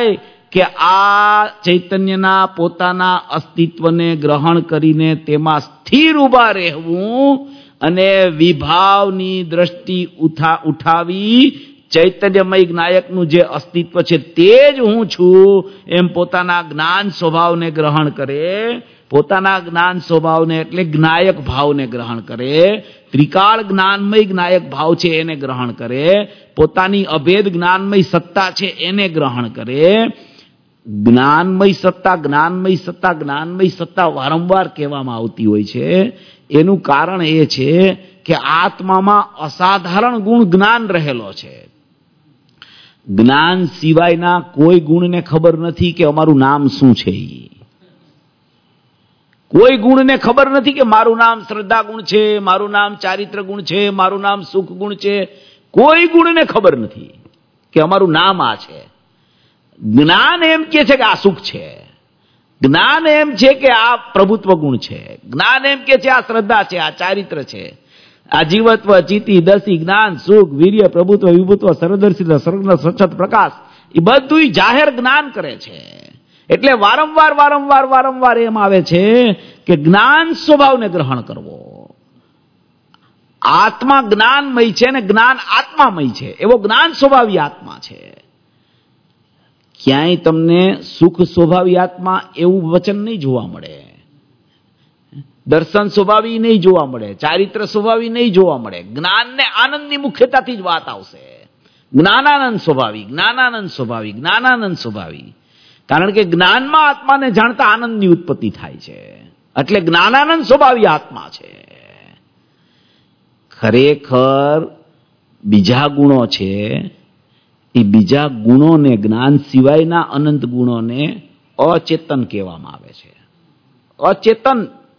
કે આ ચૈતન્યના પોતાના અસ્તિત્વને ગ્રહણ કરીને તેમાં સ્થિર ઊભા રહેવું અને વિભાવની દ્રષ્ટિ ઉઠા ઉઠાવી ચૈતન્યમય જ્ઞાયકનું જે અસ્તિત્વ છે તે જ હું છું એમ પોતાના જ્ઞાન સ્વભાવને ગ્રહણ કરે, પોતાના જ્ઞાન સ્વભાવને એટલે જ્ઞાયક ભાવને ગ્રહણ કરે, ત્રિકાળ જ્ઞાનમય જ્ઞાયક ભાવ છે એને ગ્રહણ કરે, પોતાની અભેદ જ્ઞાનમય સત્તા છે એને ગ્રહણ કરે. જ્ઞાનમય સત્તા જ્ઞાનમય સત્તા જ્ઞાનમય સત્તા વારંવાર કહેવામાં આવતી હોય છે. એનું કારણ એ છે કે આત્મામાં અસાધારણ ગુણ જ્ઞાન રહેલો છે. જ્ઞાન સિવાયના કોઈ ગુણને ખબર નથી કે અમારું નામ શું છે. કોઈ ગુણને ખબર નથી કે મારું નામ શ્રદ્ધા ગુણ છે, મારું નામ ચારિત્ર ગુણ છે, મારું નામ સુખ ગુણ છે. કોઈ ગુણને ખબર નથી કે અમારું નામ આ છે. જ્ઞાન એમ કે છે કે આ સુખ છે, જ્ઞાન એમ છે કે આ પ્રભુત્વ ગુણ છે, જ્ઞાન એમ કે છે આ શ્રદ્ધા છે, આ ચારિત્ર છે, આ જીવત્વ ચિતિ દસી જ્ઞાન સુખ વીર્ય પ્રભુત્વ વિભુત્વ સર્વદર્શિતા સર્વનો સચત પ્રકાશ એ બધું જાહેર જ્ઞાન કરે છે. એટલે વારંવાર વારંવાર વારંવાર એમ આવે છે કે જ્ઞાન સ્વભાવને ગ્રહણ કરવો. આત્મા જ્ઞાનમય છે ને જ્ઞાન આત્મામય છે, એવો જ્ઞાન સ્વભાવી આત્મા છે. ક્યાંય તમને સુખ સ્વભાવી આત્મા એવું વચન નહીં જોવા મળે, દર્શન સ્વભાવી નહીં જોવા મળે, ચારિત્ર સ્વભાવી નહીં જોવા મળે. જ્ઞાનને આનંદની મુખ્યતાથી જ વાત આવશે. જ્ઞાનાનંદ સ્વભાવી, જ્ઞાનાનંદ સ્વભાવી, જ્ઞાનાનંદ સ્વભાવી. કારણ કે જ્ઞાનમાં આત્માને જાણતા આનંદની ઉત્પત્તિ થાય છે, એટલે જ્ઞાનાનંદ સ્વભાવી આત્મા છે. ખરેખર બીજા ગુણો છે એ બીજા ગુણોને જ્ઞાન સિવાયના અનંત ગુણોને અચેતન કહેવામાં આવે છે. અચેતન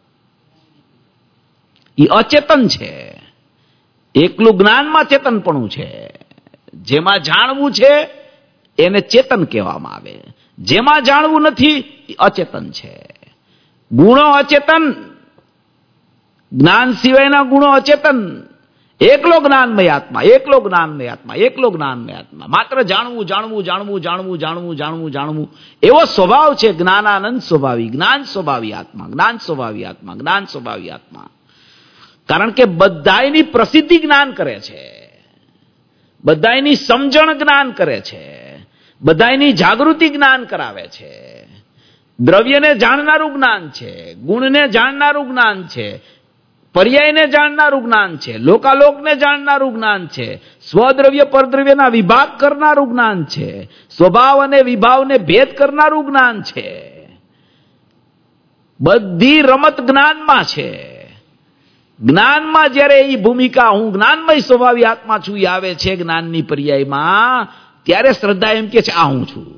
એ અચેતન છે. એકલું જ્ઞાનમાં ચેતનપણું છે. જેમાં જાણવું છે એને ચેતન કહેવામાં આવે, જેમાં જાણવું નથી એ અચેતન છે. ગુણો અચેતન, જ્ઞાન સિવાયના ગુણો અચેતન. એકલો જ્ઞાનમય આત્મા, એકલો જ્ઞાનમય આત્મા, એકલો જ્ઞાનમય આત્મા. માત્ર જાણવું જાણવું જાણવું જાણવું જાણવું જાણવું જાણવું એવો સ્વભાવ છે. જ્ઞાનાનંદ સ્વભાવી, જ્ઞાન સ્વભાવી આત્મા, જ્ઞાન સ્વભાવી આત્મા, જ્ઞાન સ્વભાવી આત્મા. કારણ કે બધાયની પ્રસિદ્ધિ જ્ઞાન કરે છે, બધાયની સમજણ જ્ઞાન કરે છે, બધાયની જાગૃતિ જ્ઞાન કરાવે છે. દ્રવ્યને જાણનારું જ્ઞાન છે, ગુણને જાણનારું જ્ઞાન છે, પર્યાયને જાણનારું જ્ઞાન છે, લોકાલોકને જાણનારું જ્ઞાન છે, સ્વદ્રવ્ય પરદ્રવ્યના વિભાગ કરનારું જ્ઞાન છે, સ્વભાવ અને વિભાવને ભેદ કરનારું જ્ઞાન છે. બધી રમત જ્ઞાનમાં છે. જ્ઞાનમાં જ્યારે એ ભૂમિકા હું જ્ઞાનમય સ્વભાવી આત્મા છું એ આવે છે જ્ઞાનની પર્યાયમાં, ત્યારે શ્રદ્ધા એમ કે છે આ હું છું.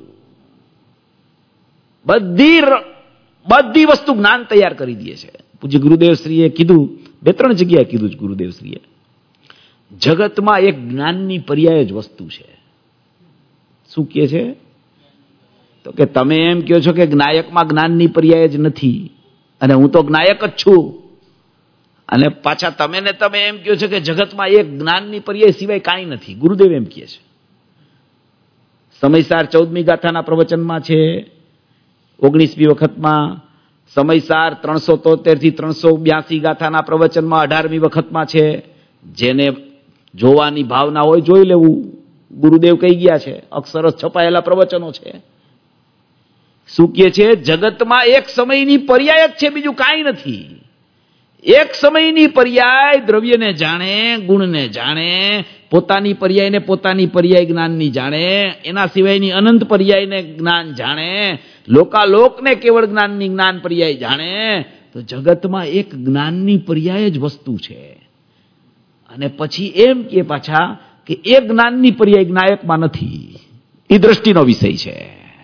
બધી બધી વસ્તુ જ્ઞાન તૈયાર કરી દે છે. પૂજ્ય ગુરુદેવશ્રીએ કીધું, બે ત્રણ જગ્યાએ કીધું છે ગુરુદેવશ્રીએ, જગતમાં એક જ્ઞાનની પર્યાય જ વસ્તુ છે. શું કહે છે? તો કે તમે એમ કહો છો કે જ્ઞાયકમાં જ્ઞાનની પર્યાય જ નથી અને હું તો જ્ઞાયક જ છું, અને પાછા તમે ને તમે એમ કહો છો કે જગતમાં એક જ્ઞાનની પર્યાય સિવાય કાંઈ નથી. ગુરુદેવ એમ કહે છે. સમયસાર ચૌદમી ગાથાના પ્રવચનમાં છે, ઓગણીસમી વખતમાં, સમયસાર ત્રણસો તોતેર થી ત્રણસો બ્યાસી ગાથાના પ્રવચનમાં અઢારમી વખતમાં છે. જેને જોવાની ભાવના હોય જોઈ લેવું, ગુરુદેવ કહી ગયા છે. અક્ષરસ છપાયેલા પ્રવચનો છે. શું કહે છે? જગતમાં એક સમયની પર્યાય જ છે, બીજું કાંઈ નથી. એક સમયની પર્યાય દ્રવ્યને જાણે, ગુણને જાણે, પોતાની પર્યાયને પોતાની પર્યાય જ્ઞાનની જાણે, એના સિવાયની અનંત પર્યાયને જ્ઞાન જાણે, લોકાલોકને કેવળ જ્ઞાનની જ્ઞાન પર્યાય જાણે. તો જગતમાં એક જ્ઞાનની પર્યાય જ વસ્તુ છે. અને પછી એમ કે પાછા કે એ જ્ઞાનની પર્યાય જ્ઞાયકમાં નથી. એ દ્રષ્ટિનો વિષય છે.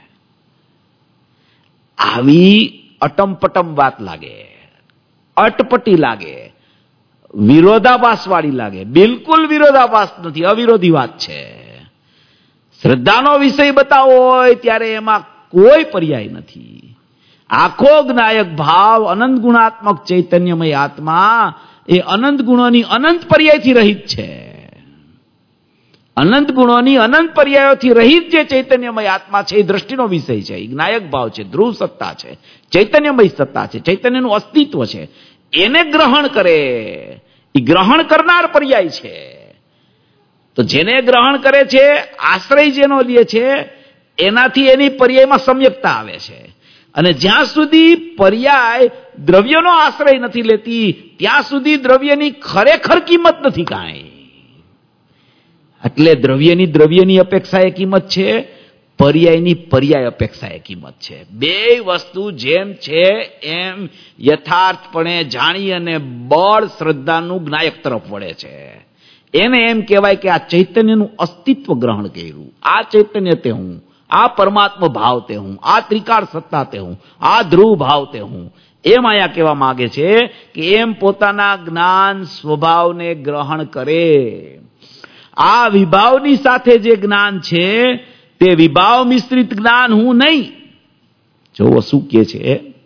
આવી અટમપટમ વાત લાગે, અટપટી લાગે, વિરોધાભાસ વાળી લાગે. બિલકુલ વિરોધાભાસ નથી, અવિરોધી વાત છે. શ્રદ્ધાનો વિષય બતાવો હોય ત્યારે એમાં કોઈ પર્યાય નથી. આખો જ્ઞાયક ભાવ અનંત ગુણાત્મક ચૈતન્યમય આત્મા એ અનંત ગુણોની અનંત પર્યાયથી રહિત છે. અનંત ગુણોની અનંત પર્યાયોથી રહિત જે ચૈતન્યમય આત્મા છે એ દ્રષ્ટિનો વિષય છે, એ જ્ઞાયક ભાવ છે, ધ્રુવ સત્તા છે, ચૈતન્યમય સત્તા છે, ચૈતન્યનું અસ્તિત્વ છે. એને ગ્રહણ કરે એ ગ્રહણ કરનાર પર્યાય છે. તો જેને ગ્રહણ કરે છે, આશ્રય જેનો લે છે, એનાથી એની પર્યાયમાં સમ્યકતા આવે છે. અને જ્યાં સુધી પર્યાય દ્રવ્યનો આશ્રય નથી લેતી ત્યાં સુધી દ્રવ્યની ખરેખર કિંમત નથી કાંઈ. એટલે દ્રવ્યની દ્રવ્યની અપેક્ષાએ કિંમત છે, પર્યાયની પર્યાય અપેક્ષાએ કિંમત છે. બે વસ્તુ જેમ છે એમ યથાર્થપણે જાણી અને બળ શ્રદ્ધાનું જ્ઞાયક તરફ વળે છે. એને એમ કહેવાય કે આ ચૈતન્યનું અસ્તિત્વ ગ્રહણ કર્યું. આ ચૈતન્ય તે હું, આ પરમાત્મા ભાવ તે હું, આ ત્રિકાળ સત્તા તે હું, આ ધ્રુવ ભાવ તે હું. એમ અહીંયા કહેવા માંગે છે કે એમ પોતાના જ્ઞાન સ્વભાવને ગ્રહણ કરે. આ વિભાવની સાથે જે જ્ઞાન છે તે વિભાવ મિશ્રિત જ્ઞાન હું નહીં. જોવો શું કે છે,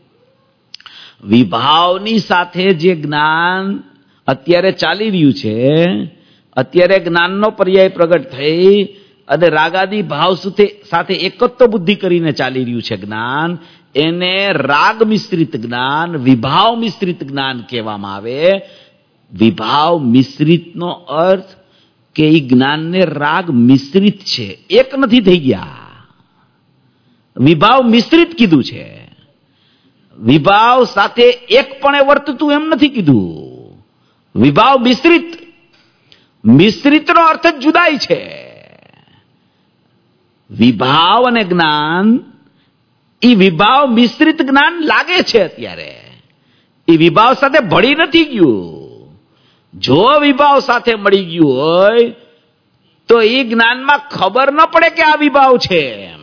વિભાવની સાથે જે જ્ઞાન અત્યારે ચાલી રહ્યું છે, અત્યારે જ્ઞાનનો પર્યાય પ્રગટ થઈ અને રાગાદી ભાવ સાથે એકત્વ બુદ્ધિ કરીને ચાલી રહ્યું છે જ્ઞાન, એને રાગ મિશ્રિત જ્ઞાન, વિભાવ મિશ્રિત જ્ઞાન કહેવામાં આવે. વિભાવ મિશ્રિતનો અર્થ કે એ જ્ઞાનને રાગ મિશ્રિત છે, એક નથી થઈ ગયા. વિભાવ મિશ્રિત કીધું છે, વિભાવ સાથે એકપણે વર્તતું એમ નથી કીધું. વિભાવ મિશ્રિત, મિશ્રિતનો અર્થ જ જુદાઈ છે. વિભાવ અને જ્ઞાન, એ વિભાવ મિશ્રિત જ્ઞાન લાગે છે અત્યારે, એ વિભાવ સાથે ભળી નથી ગયું. જો વિભાવ સાથે મળી ગયું હોય તો એ જ્ઞાનમાં ખબર ન પડે કે આ વિભાવ છે.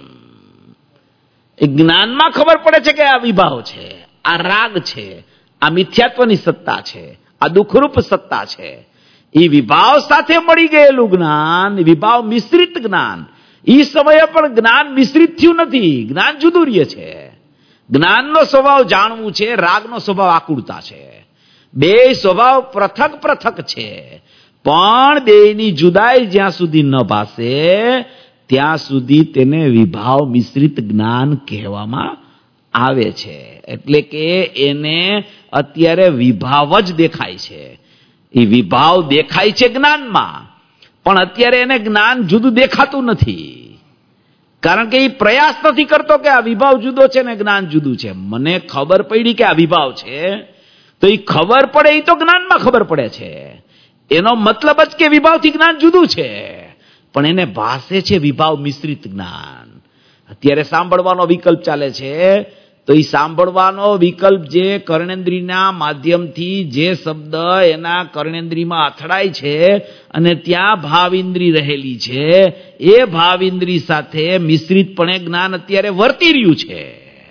એ જ્ઞાનમાં ખબર પડે છે કે આ વિભાવ છે, આ રાગ છે, આ મિથ્યાત્વની સત્તા છે, આ દુઃખરૂપ સત્તા છે. એ વિભાવ સાથે મળી ગયેલું જ્ઞાન, વિભાવ મિશ્રિત જ્ઞાન, એ સમયે પણ જ્ઞાન મિશ્રિત થયું નથી, જ્ઞાન જુદું રહે છે. જ્ઞાનનો સ્વભાવ જાણવું છે, રાગનો સ્વભાવ આકુળતા છે. બે સ્વભાવ પૃથક પૃથક છે, પણ બેની જુદાઈ જ્યાં સુધી ન ભાસે ત્યાં સુધી તેને વિભાવ મિશ્રિત જ્ઞાન કહેવામાં આવે છે. એટલે કે એને અત્યારે વિભાવ જ દેખાય છે. એ વિભાવ દેખાય છે જ્ઞાનમાં, પણ અત્યારે એને જ્ઞાન જુદું દેખાતું નથી. કારણ કે એ પ્રયાસ નથી કરતો કે આ વિભાવ જુદો છે ને જ્ઞાન જુદું છે. મને ખબર પડી કે આ વિભાવ છે, તો એ ખબર પડે એ તો જ્ઞાનમાં ખબર પડે છે. એનો મતલબ જ કે વિભાવથી જ્ઞાન જુદું છે, પણ એને ભાસે છે વિભાવ મિશ્રિત જ્ઞાન. અત્યારે સાંભળવાનો વિકલ્પ ચાલે છે, તો એ સાંભળવાનો વિકલ્પ જે કર્ણેન્દ્રિયના માધ્યમથી જે શબ્દ એના કર્ણેન્દ્રિયમાં અથડાય છે અને ત્યાં ભાવિન્દ્રી રહેલી છે, એ ભાવિન્દ્રી સાથે મિશ્રિતપણે જ્ઞાન અત્યારે વર્તી રહ્યું છે.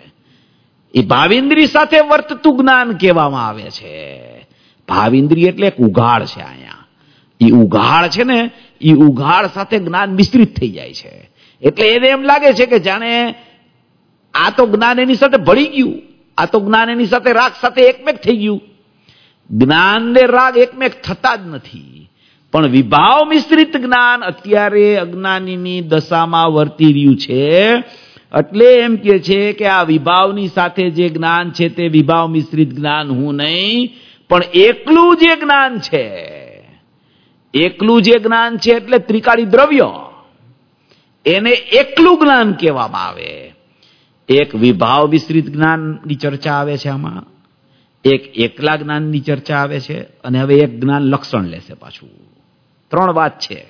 એ ભાવિન્દ્રી સાથે વર્તતું જ્ઞાન કહેવામાં આવે છે. ભાવિન્દ્રી એટલે એક ઉઘાડ છે. અહીંયા એ ઉઘાડ છે ને, એ ઉઘાડ સાથે જ્ઞાન મિશ્રિત થઈ જાય છે. એટલે એને એમ લાગે છે કે જાણે આ તો જ્ઞાન એની સાથે ભળી ગયું, આ તો જ્ઞાન એની સાથે રાગ સાથે એકમેક થઈ ગયું. જ્ઞાન ને રાગ એકમેક થતા જ નથી, પણ વિભાવ મિશ્રિત જ્ઞાન અત્યારે અજ્ઞાનીની દશામાં વર્તી રહ્યું છે. એટલે એમ કે છે કે આ વિભાવની સાથે જે જ્ઞાન છે તે વિભાવ મિશ્રિત જ્ઞાન હું નહીં, પણ એકલું જે જ્ઞાન છે, એકલું જે જ્ઞાન છે એટલે ત્રિકાળી દ્રવ્ય, એને એકલું જ્ઞાન કહેવામાં આવે. એક વિભાવ મિશ્રિત જ્ઞાનની ચર્ચા આવે છે આમાં, એક એકલા જ્ઞાનની ચર્ચા આવે છે, અને હવે એક જ્ઞાન લક્ષણ લેશે પાછું. ત્રણ વાત છે.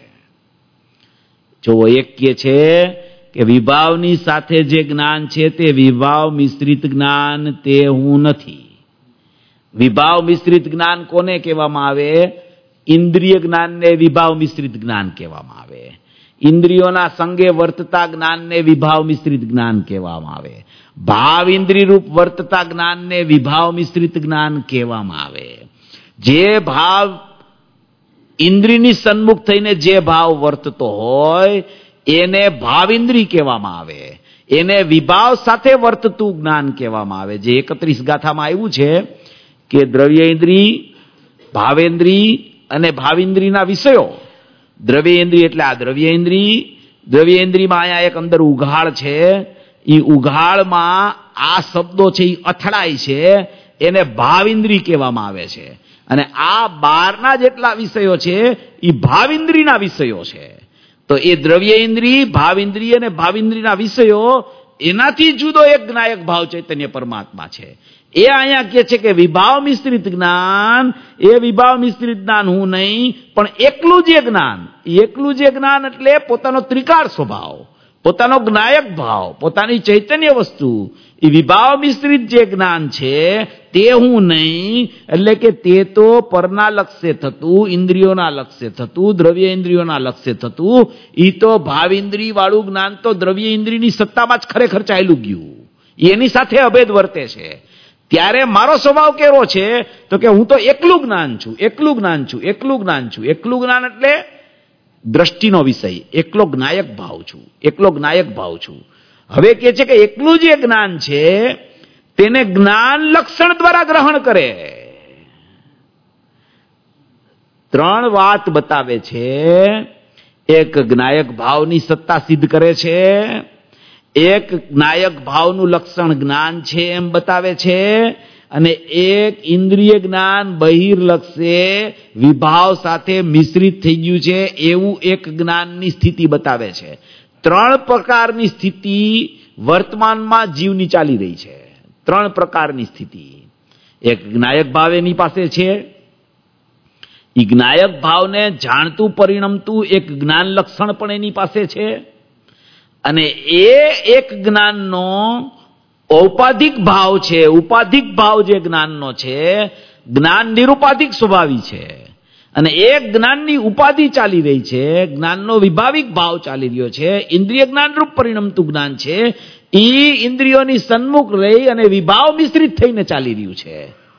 જો એક કે છે કે વિભાવની સાથે જે જ્ઞાન છે તે વિભાવ મિશ્રિત જ્ઞાન તે હું નથી. વિભાવ મિશ્રિત જ્ઞાન કોને કહેવામાં આવે? ઇન્દ્રિય જ્ઞાનને વિભાવ મિશ્રિત જ્ઞાન કહેવામાં આવે. ઇન્દ્રિયોના સંગે વર્તતા જ્ઞાનને વિભાવ મિશ્રિત જ્ઞાન કહેવામાં આવે. ભાવ ઇન્દ્રિય રૂપ વર્તતા જ્ઞાનને વિભાવ મિશ્રિત જ્ઞાન કહેવામાં આવે. જે ભાવ ઇન્દ્રિયની સન્મુખ થઈને જે ભાવ વર્તતો હોય એને ભાવ ઇન્દ્રિય કહેવામાં આવે. એને વિભાવ સાથે વર્તતું જ્ઞાન કહેવામાં આવે. જે એકત્રીસ ગાથામાં આવ્યું છે કે દ્રવ્ય ઇન્દ્રિય, ભાવેન્દ્રિય અને ભાવિન્દ્રિયના વિષયો દ્રવ્યેન્દ્રિય એટલે આ દ્રવ્યેન્દ્રિય, દ્રવ્યેન્દ્રિયમાં અહીંયા એક અંદર ઉઘાડ છે, એ ઉઘાડમાં આ શબ્દો છે એ અથડાય છે, એને ભાવિન્દ્રિય કહેવામાં આવે છે. અને આ બારના જેટલા વિષયો છે એ ભાવિન્દ્રિયના વિષયો છે. તો એ દ્રવ્યેન્દ્રિય, ભાવિન્દ્રિય અને ભાવિન્દ્રિયના વિષયો, એનાથી જુદો એક જ્ઞાયક ભાવ ચૈતન્ય પરમાત્મા છે. એ અહીંયા કહે છે કે વિભાવ મિશ્રિત જ્ઞાન, એ વિભાવ મિશ્રિત જ્ઞાન હું નહીં, પણ એકલું જે જ્ઞાન, એકલું જે જ્ઞાન એટલે પોતાનો ત્રિકાર સ્વભાવ, પોતાનો જ્ઞાયક ભાવ, પોતાની ચૈતન્ય વસ્તુ, એ વિભાવ મિશ્રિત જે જ્ઞાન છે તે હું નહીં. એટલે કે તે તો પરના લક્ષ્ય થતું, ઇન્દ્રિયોના લક્ષ્ય થતું, દ્રવ્ય ઇન્દ્રિયોના લક્ષ્ય થતું, એ તો ભાવ ઇન્દ્રિય વાળું જ્ઞાન તો દ્રવ્ય ઇન્દ્રિયની સત્તામાં જ ખરેખર ચાલ્યું ગયું, એની સાથે અભેદ વર્તે છે. ત્યારે મારો સ્વભાવ કેવો છે તો કે હું તો એકલું જ્ઞાન છું, એકલું જ્ઞાન છું, એકલું જ્ઞાન છું. એકલું જ્ઞાન એટલે દ્રષ્ટિનો વિષય, એકલો જ્ઞાયક ભાવ છું, એકલો જ્ઞાયક ભાવ છું. હવે કે છે કે એકલું જે જ્ઞાન છે તેને જ્ઞાન લક્ષણ દ્વારા ગ્રહણ કરે. ત્રણ વાત બતાવે છે. એક જ્ઞાયક ભાવની સત્તા સિદ્ધ કરે છે, એક જ્ઞાયક ભાવનું લક્ષણ જ્ઞાન છે એમ બતાવે છે, અને એક ઇન્દ્રિય જ્ઞાન બહિર્લક્ષે વિભાવ સાથે મિશ્રિત થઈ ગયું છે એવું એક જ્ઞાનની સ્થિતિ બતાવે છે. ત્રણ પ્રકારની સ્થિતિ વર્તમાનમાં જીવની ચાલી રહી છે. ત્રણ પ્રકારની સ્થિતિ. એક જ્ઞાયક ભાવ એની પાસે છે, એ જ્ઞાયક ભાવને જાણતું પરિણમતું એક જ્ઞાન લક્ષણ પણ એની પાસે છે, અને એ એક જ્ઞાનનો ઔપાધિક ભાવ છે, ઉપાધિક ભાવ જે જ્ઞાનનો છે, જ્ઞાન નિરુપાધિક સ્વભાવી છે, અને એક જ્ઞાનની ઉપાધિ ચાલી રહી છે, જ્ઞાનનો વિભાવિક ભાવ ચાલી રહ્યો છે, ઇન્દ્રિય જ્ઞાન રૂપ પરિણમતું જ્ઞાન છે, એ ઇન્દ્રિયોની સન્મુખ રહી અને વિભાવ મિશ્રિત થઈને ચાલી રહ્યું છે.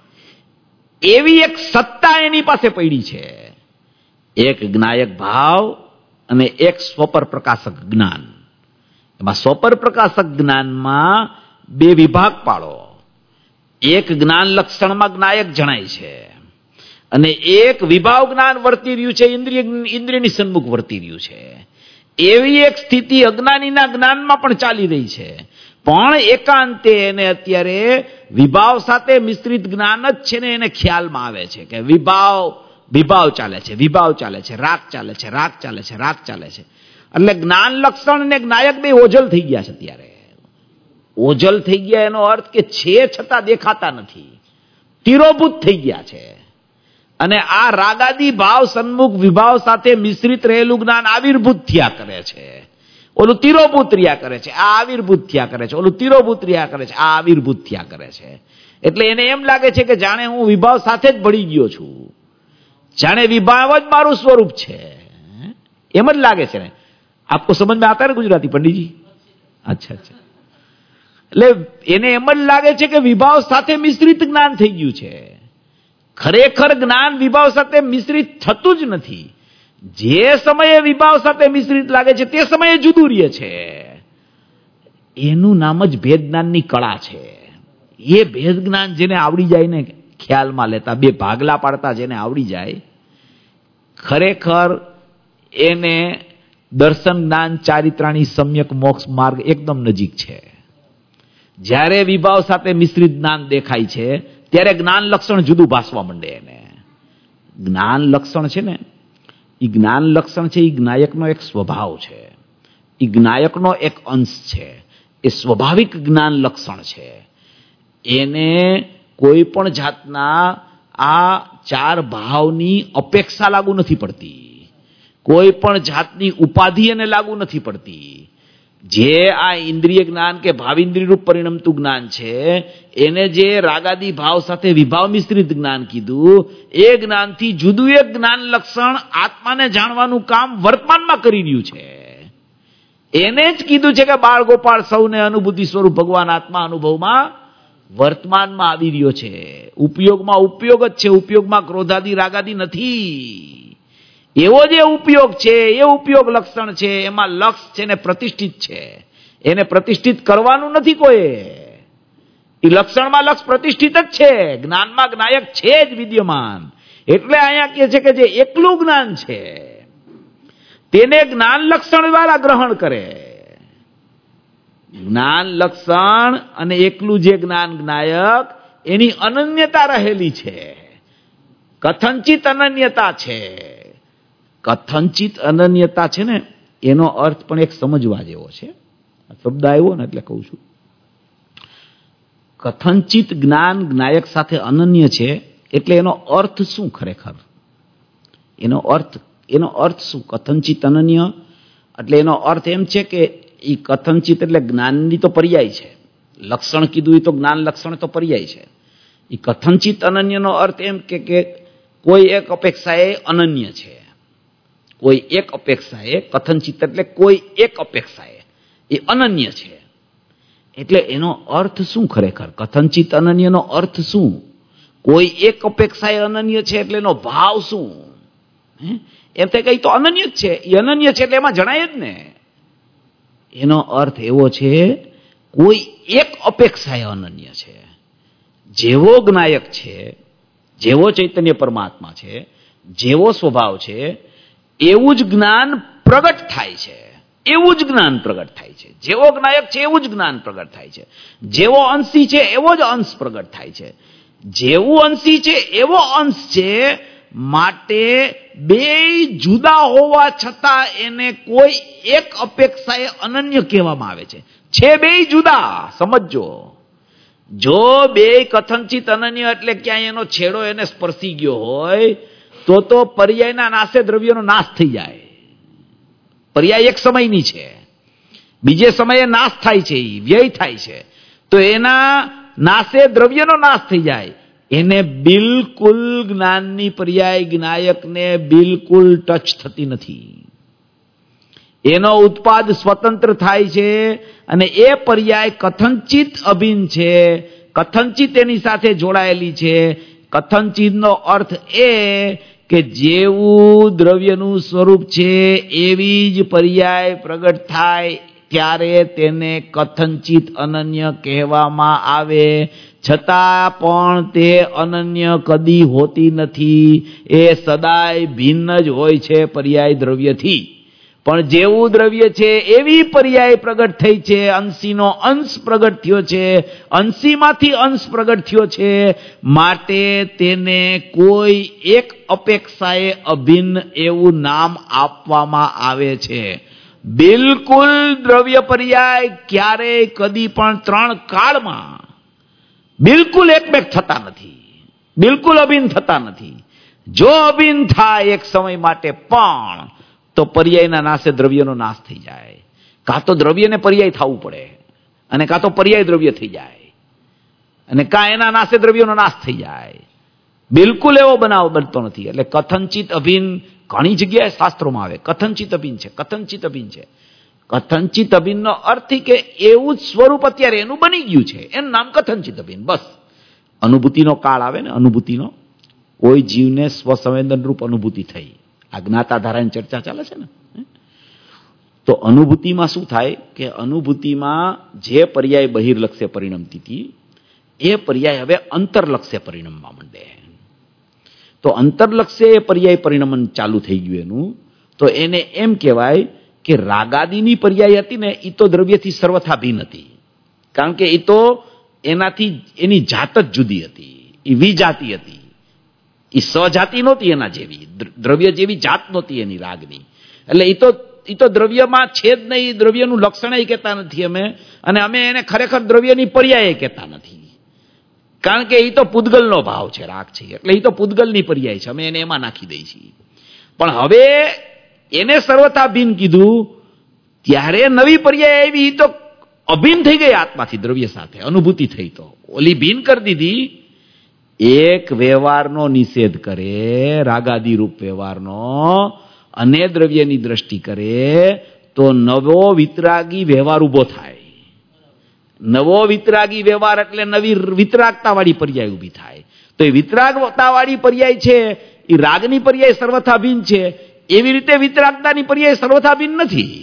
એવી એક સત્તા એની પાસે પડી છે. એક જ્ઞાયક ભાવ અને એક સ્વપર પ્રકાશક જ્ઞાન. એમાં સ્વપર પ્રકાશક જ્ઞાનમાં બે વિભાગ પાડો. એક જ્ઞાન લક્ષણમાં જ્ઞાયક જણાય છે, અને એક વિભાવ જ્ઞાન વર્તી રહ્યું છે, ઇન્દ્રિય ઇન્દ્રિયની સન્મુખ વર્તી રહ્યું છે. એવી એક સ્થિતિ અજ્ઞાનીના જ્ઞાનમાં પણ ચાલી રહી છે. પણ એકાંતે એને અત્યારે વિભાવ સાથે મિશ્રિત જ્ઞાન જ છે ને એને ખ્યાલમાં આવે છે કે વિભાવ વિભાવ ચાલે છે, વિભાવ ચાલે છે, રાગ ચાલે છે, રાગ ચાલે છે, રાગ ચાલે છે. એટલે જ્ઞાન લક્ષણ ને જ્ઞાયક બે ઓજલ થઈ ગયા છે. અત્યારે ઓજલ થઈ ગયા એનો અર્થ કે છે છતાં દેખાતા નથી, તિરોભૂત થઈ ગયા છે. અને આ રાગાદી ભાવ સન્મુખ વિભાવ સાથે મિશ્રિત રહેલું જ્ઞાન આવિર્ભૂત થયા કરે છે, ઓલું તિરોભૂત રહ્યા કરે છે, આ આવિર્ભૂત થયા કરે છે, ઓલું તિરોભૂત રહ્યા કરે છે, આ આવિર્ભૂત થયા કરે છે. એટલે એને એમ લાગે છે કે જાણે હું વિભાવ સાથે જ ભળી ગયો છું, જાણે વિભાવ જ મારું સ્વરૂપ છે, એમ જ લાગે છે ને. આપકો સમજ में आता है गुजराती पंडित जी? अच्छा अच्छा. એટલે એને એમ જ લાગે છે કે વિભાવ સાથે મિશ્રિત જ્ઞાન થઈ ગયું છે. ખરેખર જ્ઞાન વિભાવ સાથે મિશ્રિત થતું જ નથી. જે સમયે વિભાવ સાથે મિશ્રિત લાગે છે તે સમયે જુદું રહે છે. એનું નામ જ ભેદ જ્ઞાનની કળા છે. એ ભેદ જ્ઞાન જેને આવડી જાય ને, ખ્યાલમાં લેતા, બે ભાગલા પાડતા જેને આવડી જાય, ખરેખર એને દર્શન જ્ઞાન ચારિત્રાણી સમ્યક મોક્ષ માર્ગ એકદમ નજીક છે. જ્યારે વિભાવ સાથે મિશ્રિત જ્ઞાન દેખાય છે ત્યારે જ્ઞાન લક્ષણ જુદું ભાસવા માંડે. એને જ્ઞાન લક્ષણ છે ને, એ જ્ઞાન લક્ષણ છે, એ જ્ઞાયકનો એક સ્વભાવ છે, એ જ્ઞાયકનો એક અંશ છે, એ સ્વાભાવિક જ્ઞાન લક્ષણ છે. એને કોઈ પણ જાતના આ ચાર ભાવની અપેક્ષા લાગુ નથી પડતી, કોઈ પણ જાતની ઉપાધિ એને લાગુ નથી પડતી. જે આ ઇન્દ્રિય જ્ઞાન કે ભાવિન્દ્રિય રૂપ પરિણમતું જ્ઞાન છે, એને જે રાગાદી ભાવ સાથે વિભાવ મિશ્રિત જ્ઞાન કીધું, એ જ્ઞાનથી જુદું એક જ્ઞાન લક્ષણ આત્માને જાણવાનું કામ વર્તમાનમાં કરી રહ્યું છે. એને જ કીધું છે કે બાળ ગોપાળ સૌને અનુભૂતિ સ્વરૂપ ભગવાન આત્મા અનુભવમાં વર્તમાનમાં આવી રહ્યો છે. ઉપયોગમાં ઉપયોગ જ છે, ઉપયોગમાં ક્રોધાદી રાગાદી નથી. એવો જે ઉપયોગ છે એ ઉપયોગ લક્ષણ છે, એમાં લક્ષ છે ને પ્રતિષ્ઠિત છે. એને પ્રતિષ્ઠિત કરવાનું નથી કોઈ. એ લક્ષણમાં લક્ષ પ્રતિષ્ઠિત જ છે, જ્ઞાનમાં જ્ઞાયક છે જ વિદ્યમાન. એટલે અહીંયા કહે છે કે જે એકલું જ્ઞાન છે તેને જ્ઞાન લક્ષણ દ્વારા ગ્રહણ કરે. જ્ઞાન લક્ષણ અને એકલું જે જ્ઞાન જ્ઞાયક એની અનન્યતા રહેલી છે. કથનચિત અનન્યતા છે. કથનચિત અનન્યતા છે ને, એનો અર્થ પણ એક સમજવા જેવો છે. શબ્દ આવ્યો ને એટલે કહું છું. કથનચિત જ્ઞાન જ્ઞાયક સાથે અનન્ય છે એટલે એનો અર્થ શું ખરેખર? એનો અર્થ એનો અર્થ શું? કથનચિત અનન્ય એટલે એનો અર્થ એમ છે કે એ કથનચિત એટલે જ્ઞાનની તો પર્યાય છે. લક્ષણ કીધું એ તો જ્ઞાન લક્ષણ તો પર્યાય છે. એ કથનચિત અનન્યનો અર્થ એમ કે કે કોઈ એક અપેક્ષાએ અનન્ય છે. કોઈ એક અપેક્ષાએ, કથનચિત એટલે કોઈ એક અપેક્ષાએ એ અનન્ય છે. એટલે એનો અર્થ શું ખરેખર? કથનચિત અનન્યનો અર્થ શું? કોઈ એક અપેક્ષાએ અનન્ય છે એટલે એનો ભાવ શું? એમ થાય કઈ તો અનન્ય જ છે. એ અનન્ય છે એટલે એમાં જણાય જ ને. એનો અર્થ એવો છે કોઈ એક અપેક્ષાએ અનન્ય છે. જેવો જ્ઞાયક છે, જેવો ચૈતન્ય પરમાત્મા છે, જેવો સ્વભાવ છે, એવું જ જ્ઞાન પ્રગટ થાય છે. એવું જ જ્ઞાન પ્રગટ થાય છે. જેવો જ્ઞાયક છે એવું જ જ્ઞાન પ્રગટ થાય છે. જેવો અંશી છે એવો જ અંશ પ્રગટ થાય છે. જેવું અંશી છે એવો અંશ છે. માટે બે જુદા હોવા છતાં એને કોઈ એક અપેક્ષાએ અનન્ય કહેવામાં આવે છે. છે બે જુદા, સમજો. જો બે કથનચિત અનન્ય એટલે ક્યાંય એનો છેડો એને સ્પર્શી ગયો હોય તો તો પર્યાયના નાશે દ્રવ્યનો નાશ થઈ જાય. પર્યાય એક સમયની છે, બીજે સમયે નાશ થાય છે, વ્યય થાય છે. તો એના નાશે દ્રવ્યનો નાશ થઈ જાય. એને બિલકુલ જ્ઞાનની પર્યાય જ્ઞાયકને બિલકુલ ટચ થતી નથી. એનો ઉત્પાદ સ્વતંત્ર થાય છે અને એ પર્યાય કથનચિત અભિન્ન છે. કથનચિત એની સાથે જોડાયેલી છે. કથનચિતનો અર્થ એ કે જેવું દ્રવ્યનું સ્વરૂપ છે એવી જ પર્યાય પ્રગટ થાય ત્યારે તેને કથનચિત અનન્ય કહેવામાં આવે. છતાં પણ તે અનન્ય કદી હોતી નથી. એ સદાય ભિન્ન જ હોય છે પર્યાય દ્રવ્યથી. પણ જેવું દ્રવ્ય છે એવી પર્યાય પ્રગટ થઈ છે. અંશીનો અંશ પ્રગટ થયો છે, અંશીમાંથી અંશ પ્રગટ થયો છે. માટે તેને કોઈ એક અપેક્ષાએ અભિન્ન એવું નામ આપવામાં આવે છે. બિલકુલ દ્રવ્ય પર્યાય ક્યારેય કદી પણ ત્રણ કાળમાં બિલકુલ એકમેક થતા નથી, બિલકુલ અભિન્ન થતા નથી. જો અભિન્ન થાય એક સમય માટે પણ તો પર્યાયના નાશે દ્રવ્યનો નાશ થઈ જાય. કાં તો દ્રવ્યને પર્યાય થવું પડે અને કાં તો પર્યાય દ્રવ્ય થઈ જાય અને કાં એના નાશે દ્રવ્યનો નાશ થઈ જાય. બિલકુલ એવો બનાવ બનતો નથી. એટલે કથનચિત અભિન્ન ઘણી જગ્યાએ શાસ્ત્રોમાં આવે. કથનચિત અભિન્ન છે, કથનચિત અભિન્ન છે. કથનચિત અભિન્નનો અર્થ કે એવું જ સ્વરૂપ અત્યારે એનું બની ગયું છે, એનું નામ કથનચિત અભિન્ન. બસ અનુભૂતિનો કાળ આવે ને, અનુભૂતિનો, કોઈ જીવને સ્વસંવેદન રૂપ અનુભૂતિ થઈ. આ જ્ઞાતા ધારાની ચર્ચા ચાલે છે ને. તો અનુભૂતિમાં શું થાય કે અનુભૂતિમાં જે પર્યાય બહિર્લક્ષ્ય પરિણમતી હતી એ પર્યાય હવે અંતરલક્ષ્ય પરિણમવા માંડે. તો અંતરલક્ષ્ય એ પર્યાય પરિણમન ચાલુ થઈ ગયું એનું. તો એને એમ કહેવાય કે રાગાદીની પર્યાય હતી ને એ તો દ્રવ્યથી સર્વથા ભિન્ન હતી. કારણ કે એ તો એનાથી એની જાત જ જુદી હતી, એ વિજાતિ હતી. એ સજાતિ નહોતી એના જેવી, દ્રવ્ય જેવી જાત નહોતી એની રાગની. એટલે એ તો એ તો દ્રવ્યમાં છે જ નહીં, દ્રવ્યનું લક્ષણ કહેતા નથી અમે, અને અમે એને ખરેખર દ્રવ્યની પર્યાય કહેતા નથી. કારણ કે એ તો પૂદગલનો ભાવ છે, રાગ છે, એટલે એ તો પૂદગલની પર્યાય છે, અમે એને એમાં નાખી દઈએ છીએ. પણ હવે એને સર્વથા ભિન્ન કીધું ત્યારે નવી પર્યાય આવી, તો અભિન્ન થઈ ગઈ આત્માથી દ્રવ્ય સાથે અનુભૂતિ થઈ. તો ઓલી ભિન્ન કરી દીધી. એક વ્યવહારનો નિષેધ કરે, રાગાદી રૂપ વ્યવહારનો, અને દ્રવ્યની દ્રષ્ટિ કરે તો નવો વિતરાગી વ્યવહાર ઉભો થાય. નવો વિતરાગી વ્યવહાર એટલે નવી વિતરાગતા વાળી પર્યાય ઉભી થાય. તો એ વિતરાગતા વાળી પર્યાય છે એ રાગની પર્યાય સર્વથા ભિન્ન છે. એવી રીતે વિતરાગતાની પર્યાય સર્વથા ભિન્ન નથી.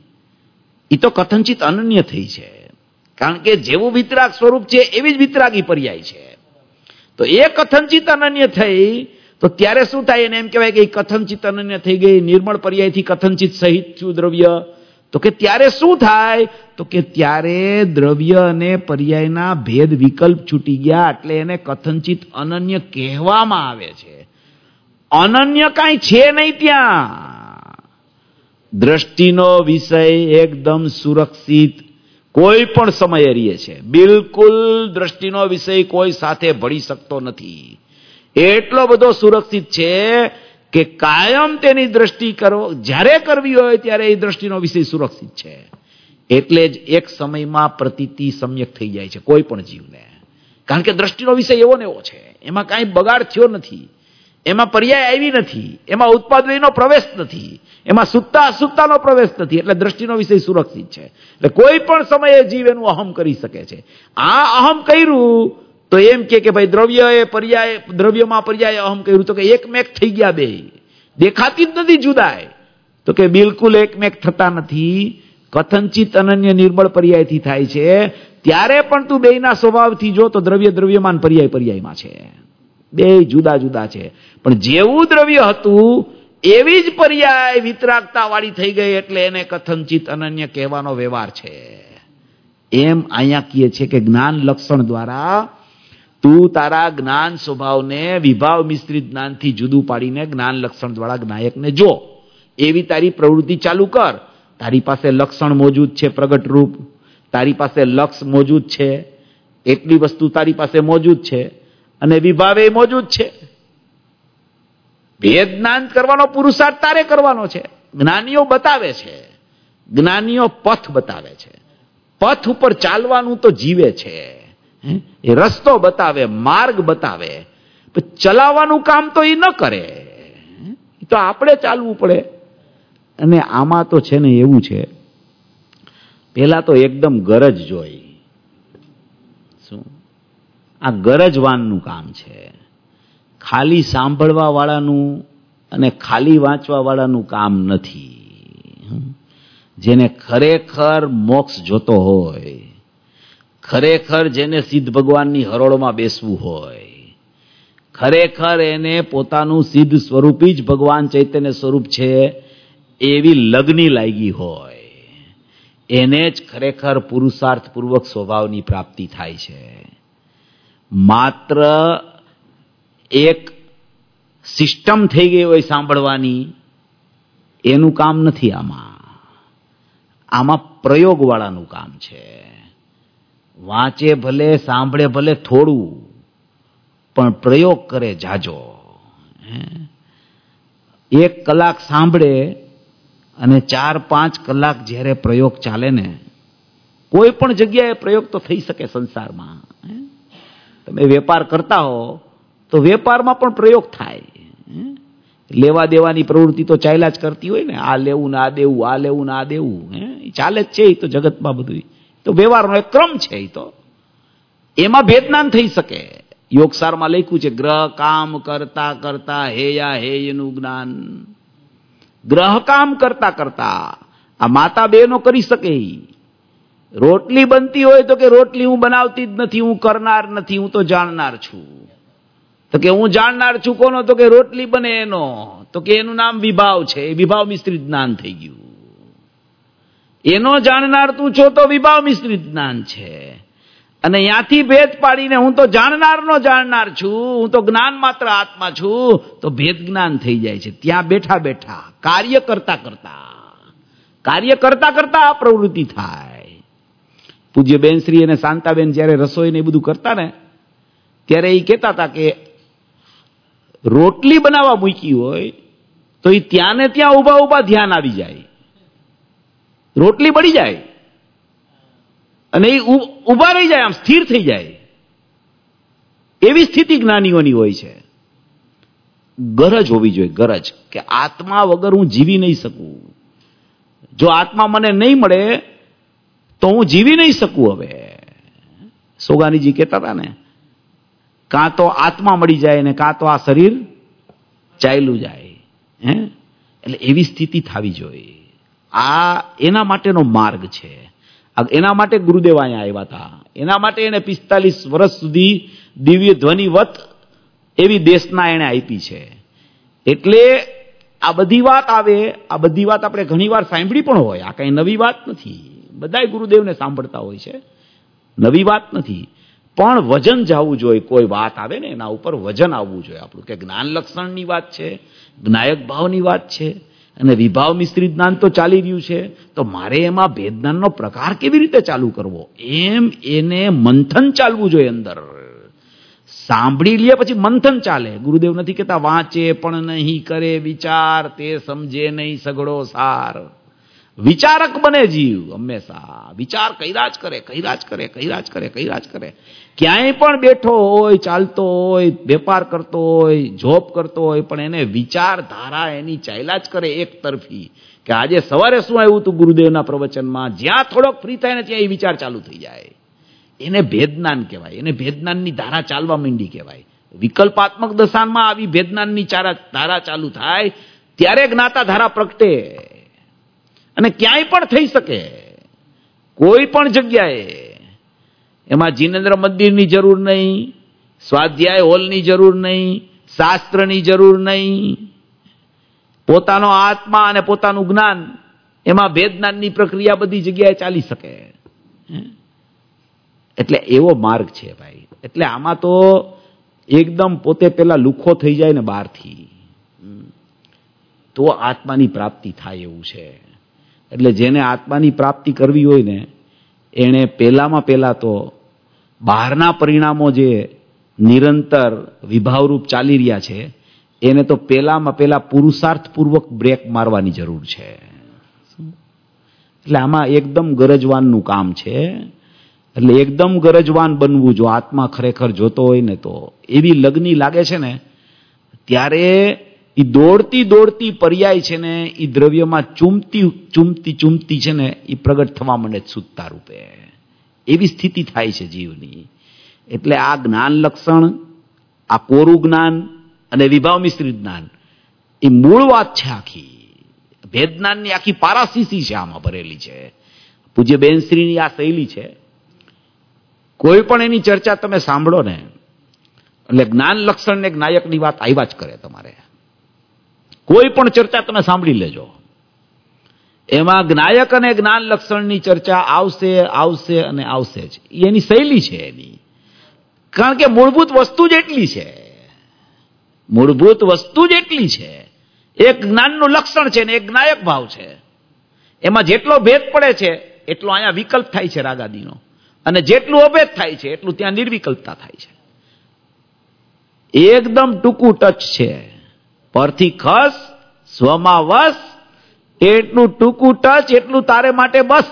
એ તો કથનચિત અનન્ય થઈ છે. કારણ કે જેવું વિતરાગ સ્વરૂપ છે એવી જ વિતરાગી પર્યાય છે. તો એ કથનચિત અનન્ય થઈ તો ત્યારે શું થાય? એને એમ કહેવાય કે કથનચિત અનન્ય થઈ ગઈ, નિર્મળ પર્યાયથી કથનચિત સહિત થયું દ્રવ્ય. તો કે ત્યારે શું થાય? તો કે ત્યારે દ્રવ્ય અને પર્યાયના ભેદ વિકલ્પ છૂટી ગયા, એટલે એને કથનચિત અનન્ય કહેવામાં આવે છે. અનન્ય કાંઈ છે નહીં ત્યાં. દ્રષ્ટિનો વિષય એકદમ સુરક્ષિત કોઈ પણ સમયે રહે છે. બિલકુલ દ્રષ્ટિનો વિષય કોઈ સાથે ભળી શકતો નથી. એટલો બધો સુરક્ષિત છે કે કાયમ તેની દ્રષ્ટિ કરવો, જ્યારે કરવી હોય ત્યારે એ દ્રષ્ટિનો વિષય સુરક્ષિત છે. એટલે જ એક સમયમાં પ્રતીતિ સમ્યક થઈ જાય છે કોઈ પણ જીવને. કારણ કે દ્રષ્ટિનો વિષય એવો ને એવો છે, એમાં કાંઈ બગાડ થયો નથી, એમાં પર્યાય આવી નથી, એમાં ઉત્પાદનો પ્રવેશ નથી, એમાં સુત્તા અસુત્તાનો પ્રવેશ નથી. એટલે દ્રષ્ટિનો વિષય સુરક્ષિત છે. એટલે કોઈ પણ સમયે જીવ એનું અહમ કરી શકે છે. આ અહમ કર્યું તો એમ કે ભાઈ દ્રવ્ય એ પર્યાય, દ્રવ્યમાં પર્યાય અહમ કર્યું તો કે એકમેક થઈ ગયા બે, દેખાતી જ નથી જુદાય. તો કે બિલકુલ એકમેક થતા નથી. કથનચિત અનન્ય નિર્બળ પર્યાયથી થાય છે. ત્યારે પણ તું બેયના સ્વભાવથી જો તો દ્રવ્ય દ્રવ્યમાન, પર્યાય પર્યાયમાં છે. બે જુદા જુદા છે. પણ જેવું દ્રવ્ય હતું એવી જ પર્યાય વિતરાગતા વાળી થઈ ગઈ, એટલે એને કથનચિત અનન્ય કહેવાનો વ્યવહાર છે. એમ અહીંયા કહે છે કે જ્ઞાન લક્ષણ દ્વારા તું તારા જ્ઞાન સ્વભાવને વિભાવ મિશ્રિત જ્ઞાનથી જુદું પાડીને જ્ઞાન લક્ષણ દ્વારા જ્ઞાયકને જો. એવી તારી પ્રવૃત્તિ ચાલુ કર. તારી પાસે લક્ષણ મોજૂદ છે, પ્રગટ રૂપ. તારી પાસે લક્ષ મોજૂદ છે, એટલી વસ્તુ તારી પાસે મોજૂદ છે, અને વિભાવે મોજૂદ છે. ભેદ જ્ઞાન કરવાનો પુરુષાર્થ તારે કરવાનો છે. જ્ઞાનીઓ બતાવે છે, જ્ઞાનીઓ પથ બતાવે છે. પથ ઉપર ચાલવાનું તો જીવે છે. એ રસ્તો બતાવે, માર્ગ બતાવે, ચલાવવાનું કામ તો એ ન કરે. એ તો આપણે ચાલવું પડે. અને આમાં તો છે ને એવું છે, પેલા તો એકદમ ગરજ જોઈ. શું? આ ગરજવાનનું કામ છે. ખાલી સાંભળવા વાળાનું અને ખાલી વાંચવા વાળાનું કામ નથી. જેને ખરેખર મોક્ષ જોતો હોય, ખરેખર જેને સિદ્ધ ભગવાનની હરોળમાં બેસવું હોય, ખરેખર એને પોતાનું સિદ્ધ સ્વરૂપ જ ભગવાન ચૈતન્ય સ્વરૂપ છે એવી લગ્ની લાગી હોય, એને જ ખરેખર પુરુષાર્થપૂર્વક સ્વભાવની પ્રાપ્તિ થાય છે. માત્ર એક સિસ્ટમ થઈ ગઈ હોય સાંભળવાની, એનું કામ નથી આમાં. આમાં પ્રયોગવાળાનું કામ છે. વાંચે ભલે, સાંભળે ભલે થોડું, પણ પ્રયોગ કરે જાજો. એક કલાક સાંભળે અને ચાર પાંચ કલાક જ્યારે પ્રયોગ ચાલે ને, કોઈ પણ જગ્યાએ પ્રયોગ તો થઈ શકે સંસારમાં. તમે વેપાર કરતા હો તો વેપારમાં પણ પ્રયોગ થાય. લેવા દેવાની પ્રવૃત્તિ તો ચાલ્યા જ કરતી હોય ને. આ લેવું ને આ દેવું, આ લેવું ને આ દેવું, હે ચાલે જ છે. એ તો જગતમાં બધું તો વ્યવહારનો એક ક્રમ છે. એ તો એમાં ભેદનાન થઈ શકે. યોગસારમાં લખ્યું છે, ગ્રહ કામ કરતા કરતા હેયા હેયનું જ્ઞાન. ગ્રહ કામ કરતા કરતા આ માતા બહેનો કરી શકે. રોટલી બનતી હોય તો કે રોટલી હું બનાવતી જ નથી, હું કરનાર નથી, હું તો જાણનાર છું. તો કે હું જાણનાર છું કોનો? તો કે રોટલી બને એનો. તો કે એનું નામ વિભાવ છે. વિભાવ મિશ્રિત જ્ઞાન થઈ ગયું. એનો જાણનાર તું છો તો વિભાવ મિશ્રિત જ્ઞાન છે. અને ત્યાંથી ભેદ પાડીને હું તો જાણનારનો જાણનાર છું, હું તો જ્ઞાન માત્ર આત્મા છું, તો ભેદ જ્ઞાન થઈ જાય છે. ત્યાં બેઠા બેઠા કાર્ય કરતા કરતા કાર્ય કરતા કરતા આ પ્રવૃત્તિ થાય. પૂજ્ય બેનશ્રી અને શાંતાબેન જયારે રસોઈ ને બધું કરતા ને, ત્યારે એ કહેતા હતા કે રોટલી બનાવવા મૂકી હોય તો એ ત્યાં ને ત્યાં ઉભા ઉભા ધ્યાન આવી જાય, રોટલી બળી જાય અને એ ઉભા રહી જાય, આમ સ્થિર થઈ જાય. એવી સ્થિતિ જ્ઞાનીઓની હોય છે. ગરજ હોવી જોઈએ, ગરજ કે આત્મા વગર હું જીવી નહીં શકું. જો આત્મા મને નહીં મળે તો હું જીવી નહીં શકું. હવે સોગાનીજી કહેતા હતા ને, કાં તો આત્મા મળી જાય ને કાં તો આ શરીર ચાલ્યું જાય. હે એટલે એવી સ્થિતિ થવી જોઈએ. આ એના માટેનો માર્ગ છે. એના માટે ગુરુદેવ અહીંયા આવ્યા હતા. એના માટે એને પિસ્તાલીસ વર્ષ સુધી દિવ્ય ધ્વનિવત એવી દેશના એણે આપી છે. એટલે આ બધી વાત આવે, આ બધી વાત આપણે ઘણી વાર સાંભળી પણ હોય. આ કઈ નવી વાત નથી, બધાય ગુરુદેવને સાંભળતા હોય છે, નવી વાત નથી. પણ વજન જવું જોઈએ. કોઈ વાત આવે ને એના ઉપર વજન આવવું જોઈએ આપણું, કે જ્ઞાન લક્ષણની વાત છે, જ્ઞાયક ભાવની વાત છે, અને વિભાવ મિશ્રિત જ્ઞાન તો ચાલી રહ્યું છે, તો મારે એમાં ભેદજ્ઞાનનો પ્રકાર કેવી રીતે ચાલુ કરવો, એમ એને મંથન ચાલવું જોઈએ અંદર. સાંભળી લે પછી મંથન ચાલે. ગુરુદેવ નથી કહેતા વાંચે પણ નહીં કરે વિચાર, તે સમજે નહીં સઘળો સાર. વિચારક બને જીવ હંમેશા. વિચાર કર્યા જ કરે, કર્યા જ કરે, કર્યા જ કરે, કર્યા જ કરે. ક્યાંય પણ બેઠો હોય, ચાલતો હોય, વેપાર કરતો હોય, જોબ કરતો હોય, પણ એને વિચારધારા એની ચાલ્યા જ કરે એક તરફી. કે આજે સવારે શું આવ્યું હતું ગુરુદેવના પ્રવચનમાં, જ્યાં થોડોક ફ્રી થાય ને ત્યાં એ વિચાર ચાલુ થઈ જાય. એને ભેદજ્ઞાન કહેવાય. એને ભેદજ્ઞાનની ધારા ચાલવા માંડી કહેવાય. વિકલ્પાત્મક દશામાં આવી ભેદજ્ઞાનની ધારા ચાલુ થાય ત્યારે જ્ઞાતા ધારા પ્રગટે. અને ક્યાંય પણ થઈ શકે, કોઈ પણ જગ્યાએ. એમાં જીનેન્દ્ર મંદિરની જરૂર નહીં, સ્વાધ્યાય હોલની જરૂર નહીં, શાસ્ત્રની જરૂર નહીં. પોતાનો આત્મા અને પોતાનું જ્ઞાન, એમાં ભેદજ્ઞાનની પ્રક્રિયા બધી જગ્યાએ ચાલી શકે. એટલે એવો માર્ગ છે ભાઈ. એટલે આમાં તો એકદમ પોતે પેલા લુખો થઈ જાય ને બહારથી, તો આત્માની પ્રાપ્તિ થાય એવું છે. એટલે જેને આત્માની પ્રાપ્તિ કરવી હોય ને, એણે પહેલામાં પહેલા તો બહારના પરિણામો જે નિરંતર વિભાવરૂપ ચાલી રહ્યા છે, એને તો પહેલામાં પહેલા પુરુષાર્થપૂર્વક બ્રેક મારવાની જરૂર છે. એટલે આમાં એકદમ ગરજવાનનું કામ છે. એટલે એકદમ ગરજવાન બનવું, જો આત્મા ખરેખર જોતો હોય ને તો. એવી લગ્ની લાગે છે ને ત્યારે એ દોડતી દોડતી પર્યાય છે ને, એ દ્રવ્યમાં ચૂમતી ચૂમતી ચૂમતી છે ને, એ પ્રગટ થવા માંડે સુત્તા રૂપે. એવી સ્થિતિ થાય છે જીવની. એટલે આ જ્ઞાન લક્ષણ, આ કોરું જ્ઞાન અને વિભાવ મિશ્રિત જ્ઞાન, એ મૂળ વાત છે આખી. ભેદજ્ઞાનની આખી પારાસીસી છે આમાં ભરેલી છે. પૂજ્ય બેનશ્રીની આ શૈલી છે. કોઈ પણ એની ચર્ચા તમે સાંભળો ને, એટલે જ્ઞાન લક્ષણ ને જ્ઞાયકની વાત આવ્યા જ કરે તમારે. કોઈ પણ ચર્ચા તમે સાંભળી લેજો, એમાં જ્ઞાયક અને જ્ઞાન લક્ષણની ચર્ચા આવશે આવશે અને આવશે જ. એની શૈલી છે એની. કારણ કે મૂળભૂત વસ્તુ જ એટલી છે. મૂળભૂત વસ્તુ જ એટલી છે. એક જ્ઞાનનું લક્ષણ છે ને એક જ્ઞાયક ભાવ છે. એમાં જેટલો ભેદ પડે છે એટલો અહીંયા વિકલ્પ થાય છે રાગાદીનો, અને જેટલું અભેદ થાય છે એટલું ત્યાં નિર્વિકલ્પતા થાય છે. એકદમ ટૂંકું ટચ છે. પરથી ખસ સ્વમાં વસ, એટલું ટૂંકું ટચ એટલું તારે માટે બસ.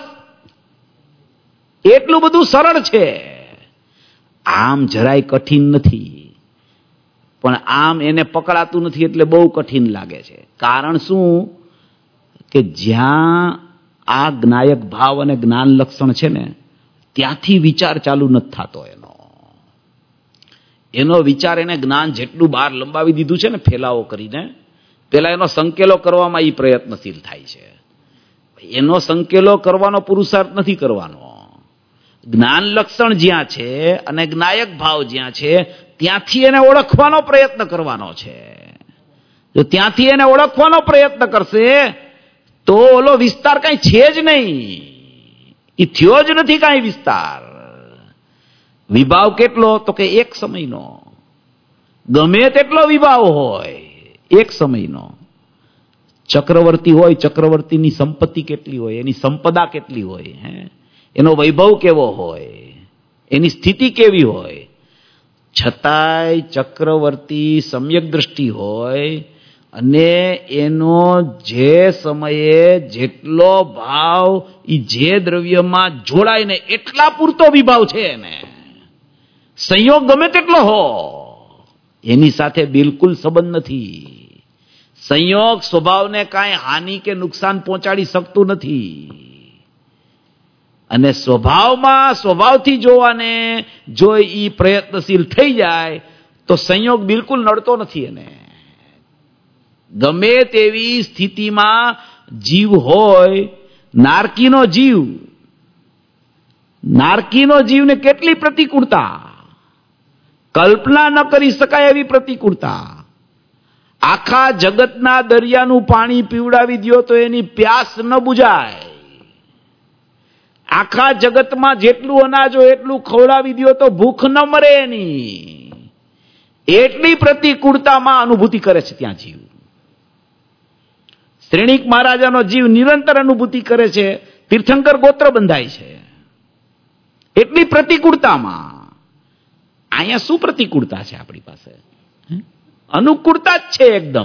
એટલું બધું સરળ છે. આમ જરાય કઠિન નથી, પણ આમ એને પકડાતું નથી એટલે બહુ કઠિન લાગે છે. કારણ શું? કે જ્યાં આ જ્ઞાયક ભાવ અને જ્ઞાન લક્ષણ છે ને, ત્યાંથી વિચાર ચાલુ નથી થતો. એનો એનો વિચાર એને જ્ઞાન જેટલું બહાર લંબાવી દીધું છે ને ફેલાવો કરીને, પેલા એનો સંકેલો કરવામાં એ પ્રયત્નશીલ થાય છે. એનો સંકેલો કરવાનો પુરુષાર્થ નથી કરવાનો. જ્ઞાન લક્ષણ જ્યાં છે અને જ્ઞાયક ભાવ જ્યાં છે, ત્યાંથી એને ઓળખવાનો પ્રયત્ન કરવાનો છે. જો ત્યાંથી એને ઓળખવાનો પ્રયત્ન કરશે તો ઓલો વિસ્તાર કઈ છે જ નહીં. એ થયો જ નથી કાંઈ વિસ્તાર. વિભાવ કેટલો? તો કે એક સમયનો. ગમે તેટલો વિભાવ હોય, એક સમયનો. ચક્રવર્તી હોય, ચક્રવર્તીની સંપત્તિ કેટલી હોય, એની સંપદા કેટલી હોય, હે, એનો વૈભવ કેવો હોય, એની સ્થિતિ કેવી હોય, છતાંય ચક્રવર્તી સમ્યક દ્રષ્ટિ હોય અને એનો જે સમયે જેટલો ભાવ એ જે દ્રવ્યમાં જોડાય ને એટલા પૂરતો વિભાવ છે એને. સંયોગ ગમે તેટલો હો, એની સાથે બિલકુલ સંબંધ નથી. સંયોગ સ્વભાવને કાંઈ હાનિ કે નુકસાન પહોંચાડી શકતું નથી. અને સ્વભાવમાં સ્વભાવથી જોવાને જો એ પ્રયત્નશીલ થઈ જાય તો સંયોગ બિલકુલ નડતો નથી એને. ગમે તેવી સ્થિતિમાં જીવ હોય, નારકીનો જીવ, નારકીનો જીવને કેટલી પ્રતિકૂળતા, કલ્પના ન કરી શકાય એવી પ્રતિકૂળતા. આખા જગતના દરિયાનું પાણી પીવડાવી દો તો એની પ્યાસ ન બુજાય. આખા જગતમાં જેટલું અનાજ હોય એટલું ખવડાવી દો તો ભૂખ ન મરે એની. એટલી પ્રતિકૂળતામાં અનુભૂતિ કરે છે ત્યાં જીવ. શ્રેણીક મહારાજાનો જીવ નિરંતર અનુભૂતિ કરે છે. તીર્થંકર ગોત્ર બંધાય છે એટલી પ્રતિકૂળતામાં. અહીંયા શું પ્રતિકૂળતા છે આપણી પાસે? અનુકૂળતા જ છે એકદમ.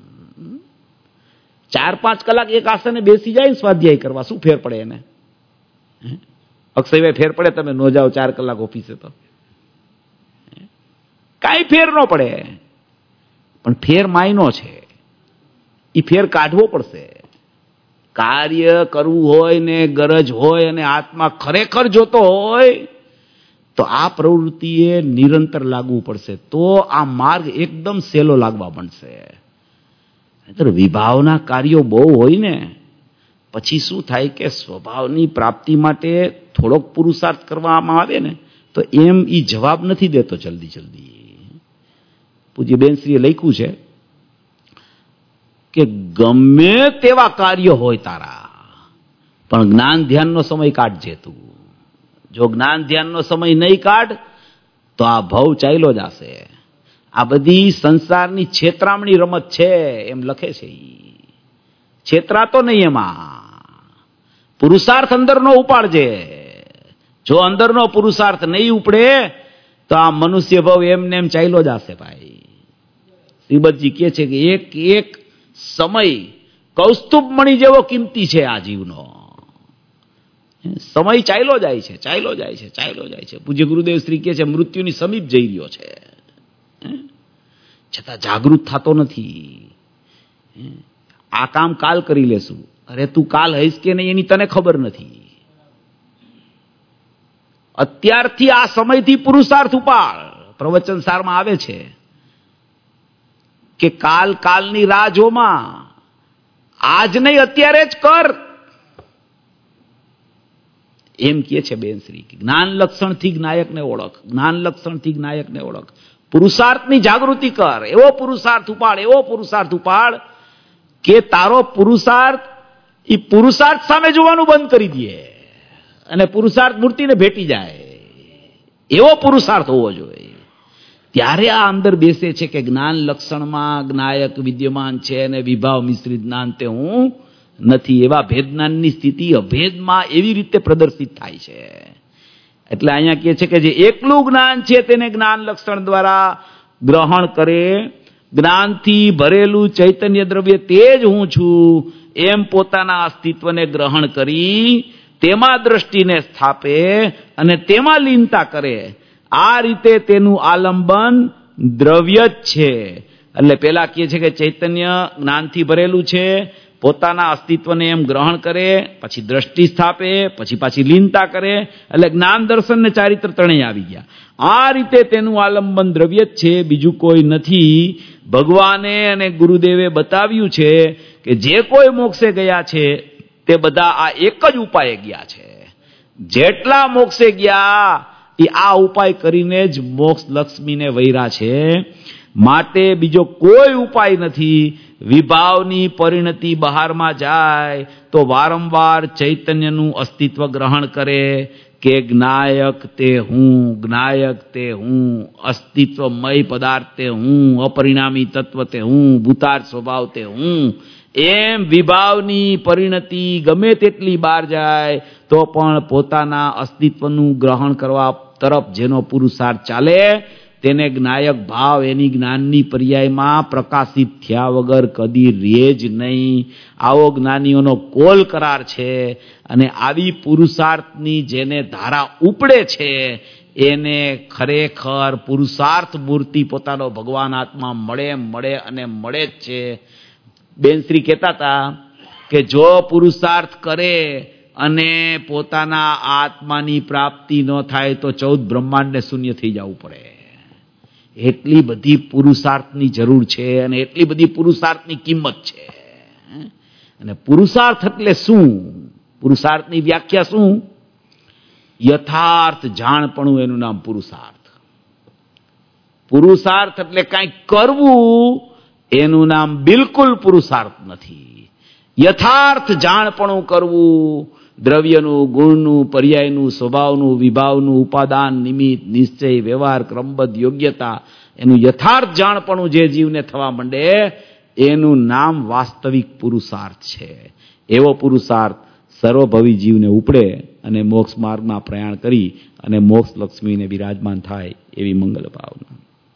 ચાર પાંચ કલાક એક આસને બેસી જાય સ્વાધ્યાય કરવા, શું ફેર પડે એને? અક્ષયભાઈ ફેર પડે તમે નો જાઓ ચાર કલાક ઓફિસે તો? કાંઈ ફેર ન પડે. પણ ફેર માયનો છે, એ ફેર કાઢવો પડશે. કાર્ય કરવું હોય ને ગરજ હોય અને આત્મા ખરેખર જોતો હોય તો આ પ્રવૃત્તિએ નિરંતર લાગવું પડશે. તો આ માર્ગ એકદમ સહેલો લાગવા માંડશે. વિભાવના કાર્યો બહુ હોય ને પછી શું થાય કે સ્વભાવની પ્રાપ્તિ માટે થોડોક પુરુષાર્થ કરવામાં આવે ને તો એમ એ જવાબ નથી દેતો જલ્દી જલ્દી. પૂજ્ય બેનશ્રીએ લખ્યું છે કે ગમે તેવા કાર્ય હોય તારા, પણ જ્ઞાન ધ્યાનનો સમય કાઢજે તું. જો જ્ઞાન ધ્યાનનો સમય નહીં કાઢ તો આ ભવ ચાલ્યો જશે. આ બધી સંસારની છેતરામણી રમત છે એમ લખે છે. છેતરાતો નહીં એમાં. પુરુષાર્થ અંદરનો ઉપાડજે. જો અંદરનો પુરુષાર્થ નહીં ઉપડે તો આ મનુષ્ય ભવ એમને એમ ચાલ્યો જશે ભાઈ. શ્રીબતજી કહે છે કે એક એક સમય કૌસ્તુભ મણી જેવો કિંમતી છે આ જીવનો. સમય ચાલ્યો જાય છે, ચાલ્યો જાય છે, ચાલ્યો જાય છે. પૂજ્ય ગુરુદેવ શ્રી કહે છે મૃત્યુની સમીપ જઈ રહ્યો છે, છતાં જાગૃત થતો નથી. આ કામ કાલ કરી લેશું. અરે તું કાલ હઈશ કે નહીં એની તને ખબર નથી. અત્યારથી આ સમયથી પુરુષાર્થ ઉપાડ. પ્રવચન સારમાં આવે છે કે કાલ કાલની રાહ જોમાં, આજ નહીં અત્યારે જ કર. એમ કહે છે બેનશ્રી. જ્ઞાન લક્ષણથી જ્ઞાયકને ઓળખ, જ્ઞાન લક્ષણથી જ્ઞાયકને ઓળખ. પુરુષાર્થની જાગૃતિ કર. એવો પુરુષાર્થ ઉપાડ, એવો પુરુષાર્થ ઉપાડ કે તારો પુરુષાર્થ એ પુરુષાર્થ સામે જોવાનું બંધ કરી દે અને પુરુષાર્થ મૂર્તિને ભેટી જાય. એવો પુરુષાર્થ હોવો જોઈએ. ત્યારે આ અંદર બેસે છે કે જ્ઞાન લક્ષણમાં જ્ઞાયક વિદ્યમાન છે અને વિભાવ મિશ્રિત જ્ઞાન તે હું નથી. એવા ભેદ જ્ઞાનની સ્થિતિ અભેદમાં એવી રીતે પ્રદર્શિત થાય છે. એટલે અહીંયા કહે છે કે જે એકલું જ્ઞાન છે તેને જ્ઞાન લક્ષણ દ્વારા ગ્રહણ કરે. જ્ઞાનથી ભરેલું ચૈતન્ય દ્રવ્ય તે જ હું છું એમ પોતાના અસ્તિત્વને ગ્રહણ કરી તેમાં દ્રષ્ટિને સ્થાપે અને તેમાં લીનતા કરે. આ રીતે તેનું આલંબન દ્રવ્ય જ છે. એટલે પેલા કહે છે કે ચૈતન્ય જ્ઞાનથી ભરેલું છે, પોતાના અસ્તિત્વને એમ ગ્રહણ કરે, પછી દ્રષ્ટિ સ્થાપે, પછી પાછી લીનતા કરે. એટલે જ્ઞાન દર્શન ને ચારિત્ર ત્રણેય આવી ગયા. આ રીતે તેનું આલંબન દ્રવ્ય જ છે, બીજું કોઈ નથી. ભગવાને અને ગુરુદેવે બતાવ્યું છે કે જે કોઈ મોક્ષે ગયા છે તે બધા આ એક જ ઉપાય ગયા છે. જેટલા મોક્ષે ગયા એ આ ઉપાય કરીને જ મોક્ષ લક્ષ્મીને વૈરા છે. માટે બીજો કોઈ ઉપાય નથી. વિભાવની પરિણતિ બહારમાં જાય તો વારંવાર ચૈતન્યનું અસ્તિત્વ ગ્રહણ કરે કે જ્ઞાયક તે હું, જ્ઞાયક તે હું, અસ્તિત્વમય પદાર્થ તે હું, અપરિણામી તત્વ તે હું, ભૂતાર્થ સ્વભાવ તે હું. એમ વિભાવની પરિણતિ ગમે તેટલી બહાર જાય તો પણ પોતાના અસ્તિત્વનું ગ્રહણ કરવા તરફ જેનો પુરુષાર્થ ચાલે તેને જ્ઞાયક ભાવ એની જ્ઞાનની પર્યાયમાં પ્રકાશિત થયા વગર કદી રહે જ નહીં. આવો જ્ઞાનીઓનો કોલ કરાર છે. અને આવી પુરુષાર્થની જેને ધારા ઉપડે છે એને ખરેખર પુરુષાર્થ મૂર્તિ પોતાનો ભગવાન આત્મા મળે મળે અને મળે જ છે. બેનશ્રી કહેતા હતા કે જો પુરુષાર્થ કરે અને પોતાના આત્માની પ્રાપ્તિ ન થાય તો ચૌદ બ્રહ્માંડને શૂન્ય થઈ જવું પડે. એટલી બધી પુરુષાર્થની જરૂર છે અને એટલી બધી પુરુષાર્થની કિંમત છે. અને પુરુષાર્થ એટલે શું? પુરુષાર્થની વ્યાખ્યા શું? યથાર્થ જાણપણું એનું નામ પુરુષાર્થ. પુરુષાર્થ એટલે કાંઈક કરવું, એનું નામ બિલકુલ પુરુષાર્થ નથી. યથાર્થ જાણપણું કરવું, દ્રવ્યનું, ગુણનું, પર્યાયનું, સ્વભાવનું, વિભાવનું, ઉપાદાન, નિમિત્ત, નિશ્ચય, વ્યવહાર, ક્રમબદ્ધ, યોગ્યતા, એનું યથાર્થ જાણપણું જે જીવને થવા માંડે એનું નામ વાસ્તવિક પુરુષાર્થ છે. એવો પુરુષાર્થ સર્વભવી જીવને ઉપડે અને મોક્ષ માર્ગમાં પ્રયાણ કરી અને મોક્ષ લક્ષ્મીને બિરાજમાન થાય એવી મંગલ ભાવના.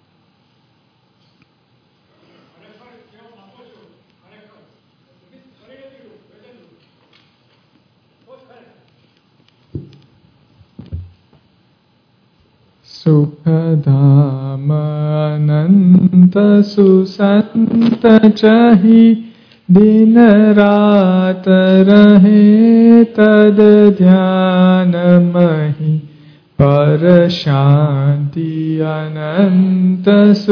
સુખધામ અનંત સુસંત ચહી દિન રાત રહે તદ ધ્યાન મહી પર શાંતિ અનંત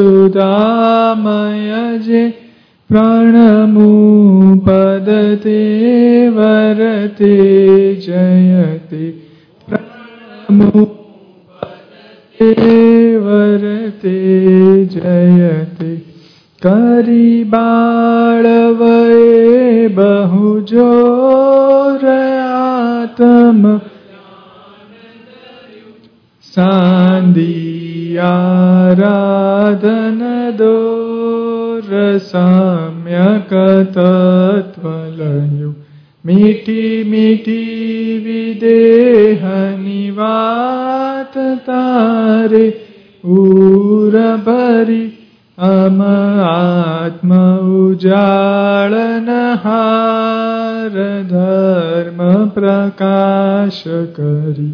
સુદામય જે પ્રાણમુ પદતે વરતે જયતે પ્રાણમુ વરતે જયતે કરી બાળવયે બહુ જોર આત્મ સાંદી આરાધન દોર સમ્યક તત્વ લયું મીઠી મીઠી વિદેહની વાત તારે ઉર ભરી અમ આત્મ ઉજાળન હાર ધર્મ પ્રકાશ કરી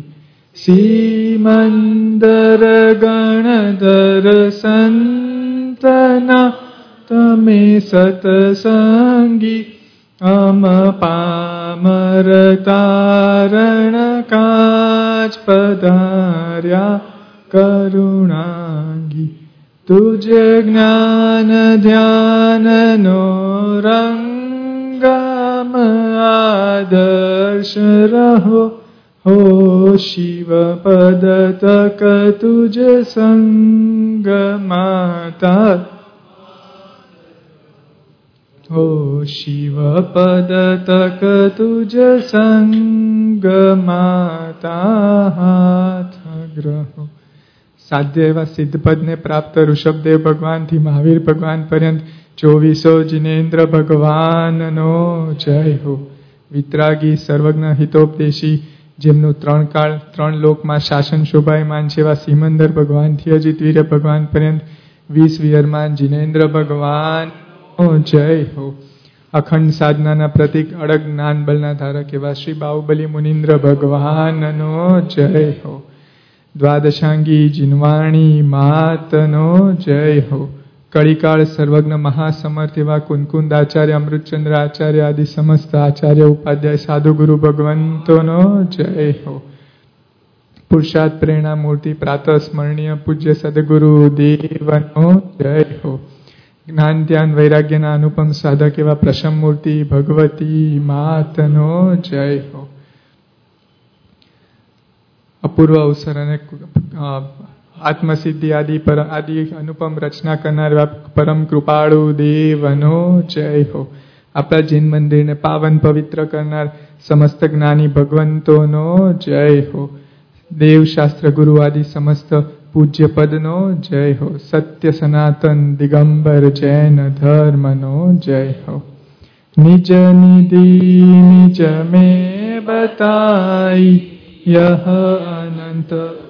સીમંદર ગણધર સંતના તમે સતસંગી અમ પામર તારણ કાચ પધાર્યા કરુણાંગી તુજ જ્ઞાન ધ્યાનનો રંગમ આદર્શ રહો હો શિવ પદ તક તુજ સંગ માતા હો શિવ પદ તક તુજ સંગ માતા હાથ ગ્રહો. સાધ્ય એવા સિદ્ધપદને પ્રાપ્ત ઋષભદેવ ભગવાનથી મહાવીર ભગવાન પર્યંત ચોવીસો જિનેન્દ્ર ભગવાનનો જય હો. વિતરાગી સર્વજ્ઞ હિતોપદેશી જેમનું ત્રણ કાળ ત્રણ લોકમાં શાસન શોભાયમાન છે એવા સિમંદર ભગવાનથી અજીત વીર્ય ભગવાન પર્યંત વીસ વિયરમાન જિનેન્દ્ર ભગવાન જય હો. અખંડ સાધનાના પ્રતિક અડગ જ્ઞાન બલના ધારક એવા શ્રી બાહુબલી મુનિન્દ્ર ભગવાનનો જય હો. દ્વાદશાંગી જીનવાણી માતનો જય હો. કળીકાળ સર્વજ્ઞ મહાસમર્થ એવા કુંકુંદ આચાર્ય અમૃતચંદ્ર આચાર્ય આદિ સમસ્ત આચાર્ય ઉપાધ્યાય સાધુ ગુરુ ભગવંતોનો જય હો. પુરુષાર્થ પ્રેરણા મૂર્તિ પ્રાતઃ સ્મરણીય પૂજ્ય સદગુરુ દેવનો જય હો. જ્ઞાન ધ્યાન વૈરાગ્યના અનુપમ સાધક એવા પ્રસમ મૂર્તિ ભગવતી માતનો જય હો. અપૂર્વ અવસર અને આત્મસિદ્ધિ આદિ પર આદિ અનુપમ રચના કરનાર પરમ કૃપાળુ દેવનો જય હો. આપણા જૈન મંદિરને પાવન પવિત્ર કરનાર સમસ્ત જ્ઞાની ભગવંતોનો જય હો. દેવ શાસ્ત્ર ગુરુ આદિ સમસ્ત પૂજ્ય પદનો જય હો. સત્ય સનાતન દિગંબર જૈન ધર્મનો જય હો. નિજ નિધિ નિજ મેં બતાઈ યહ અનંત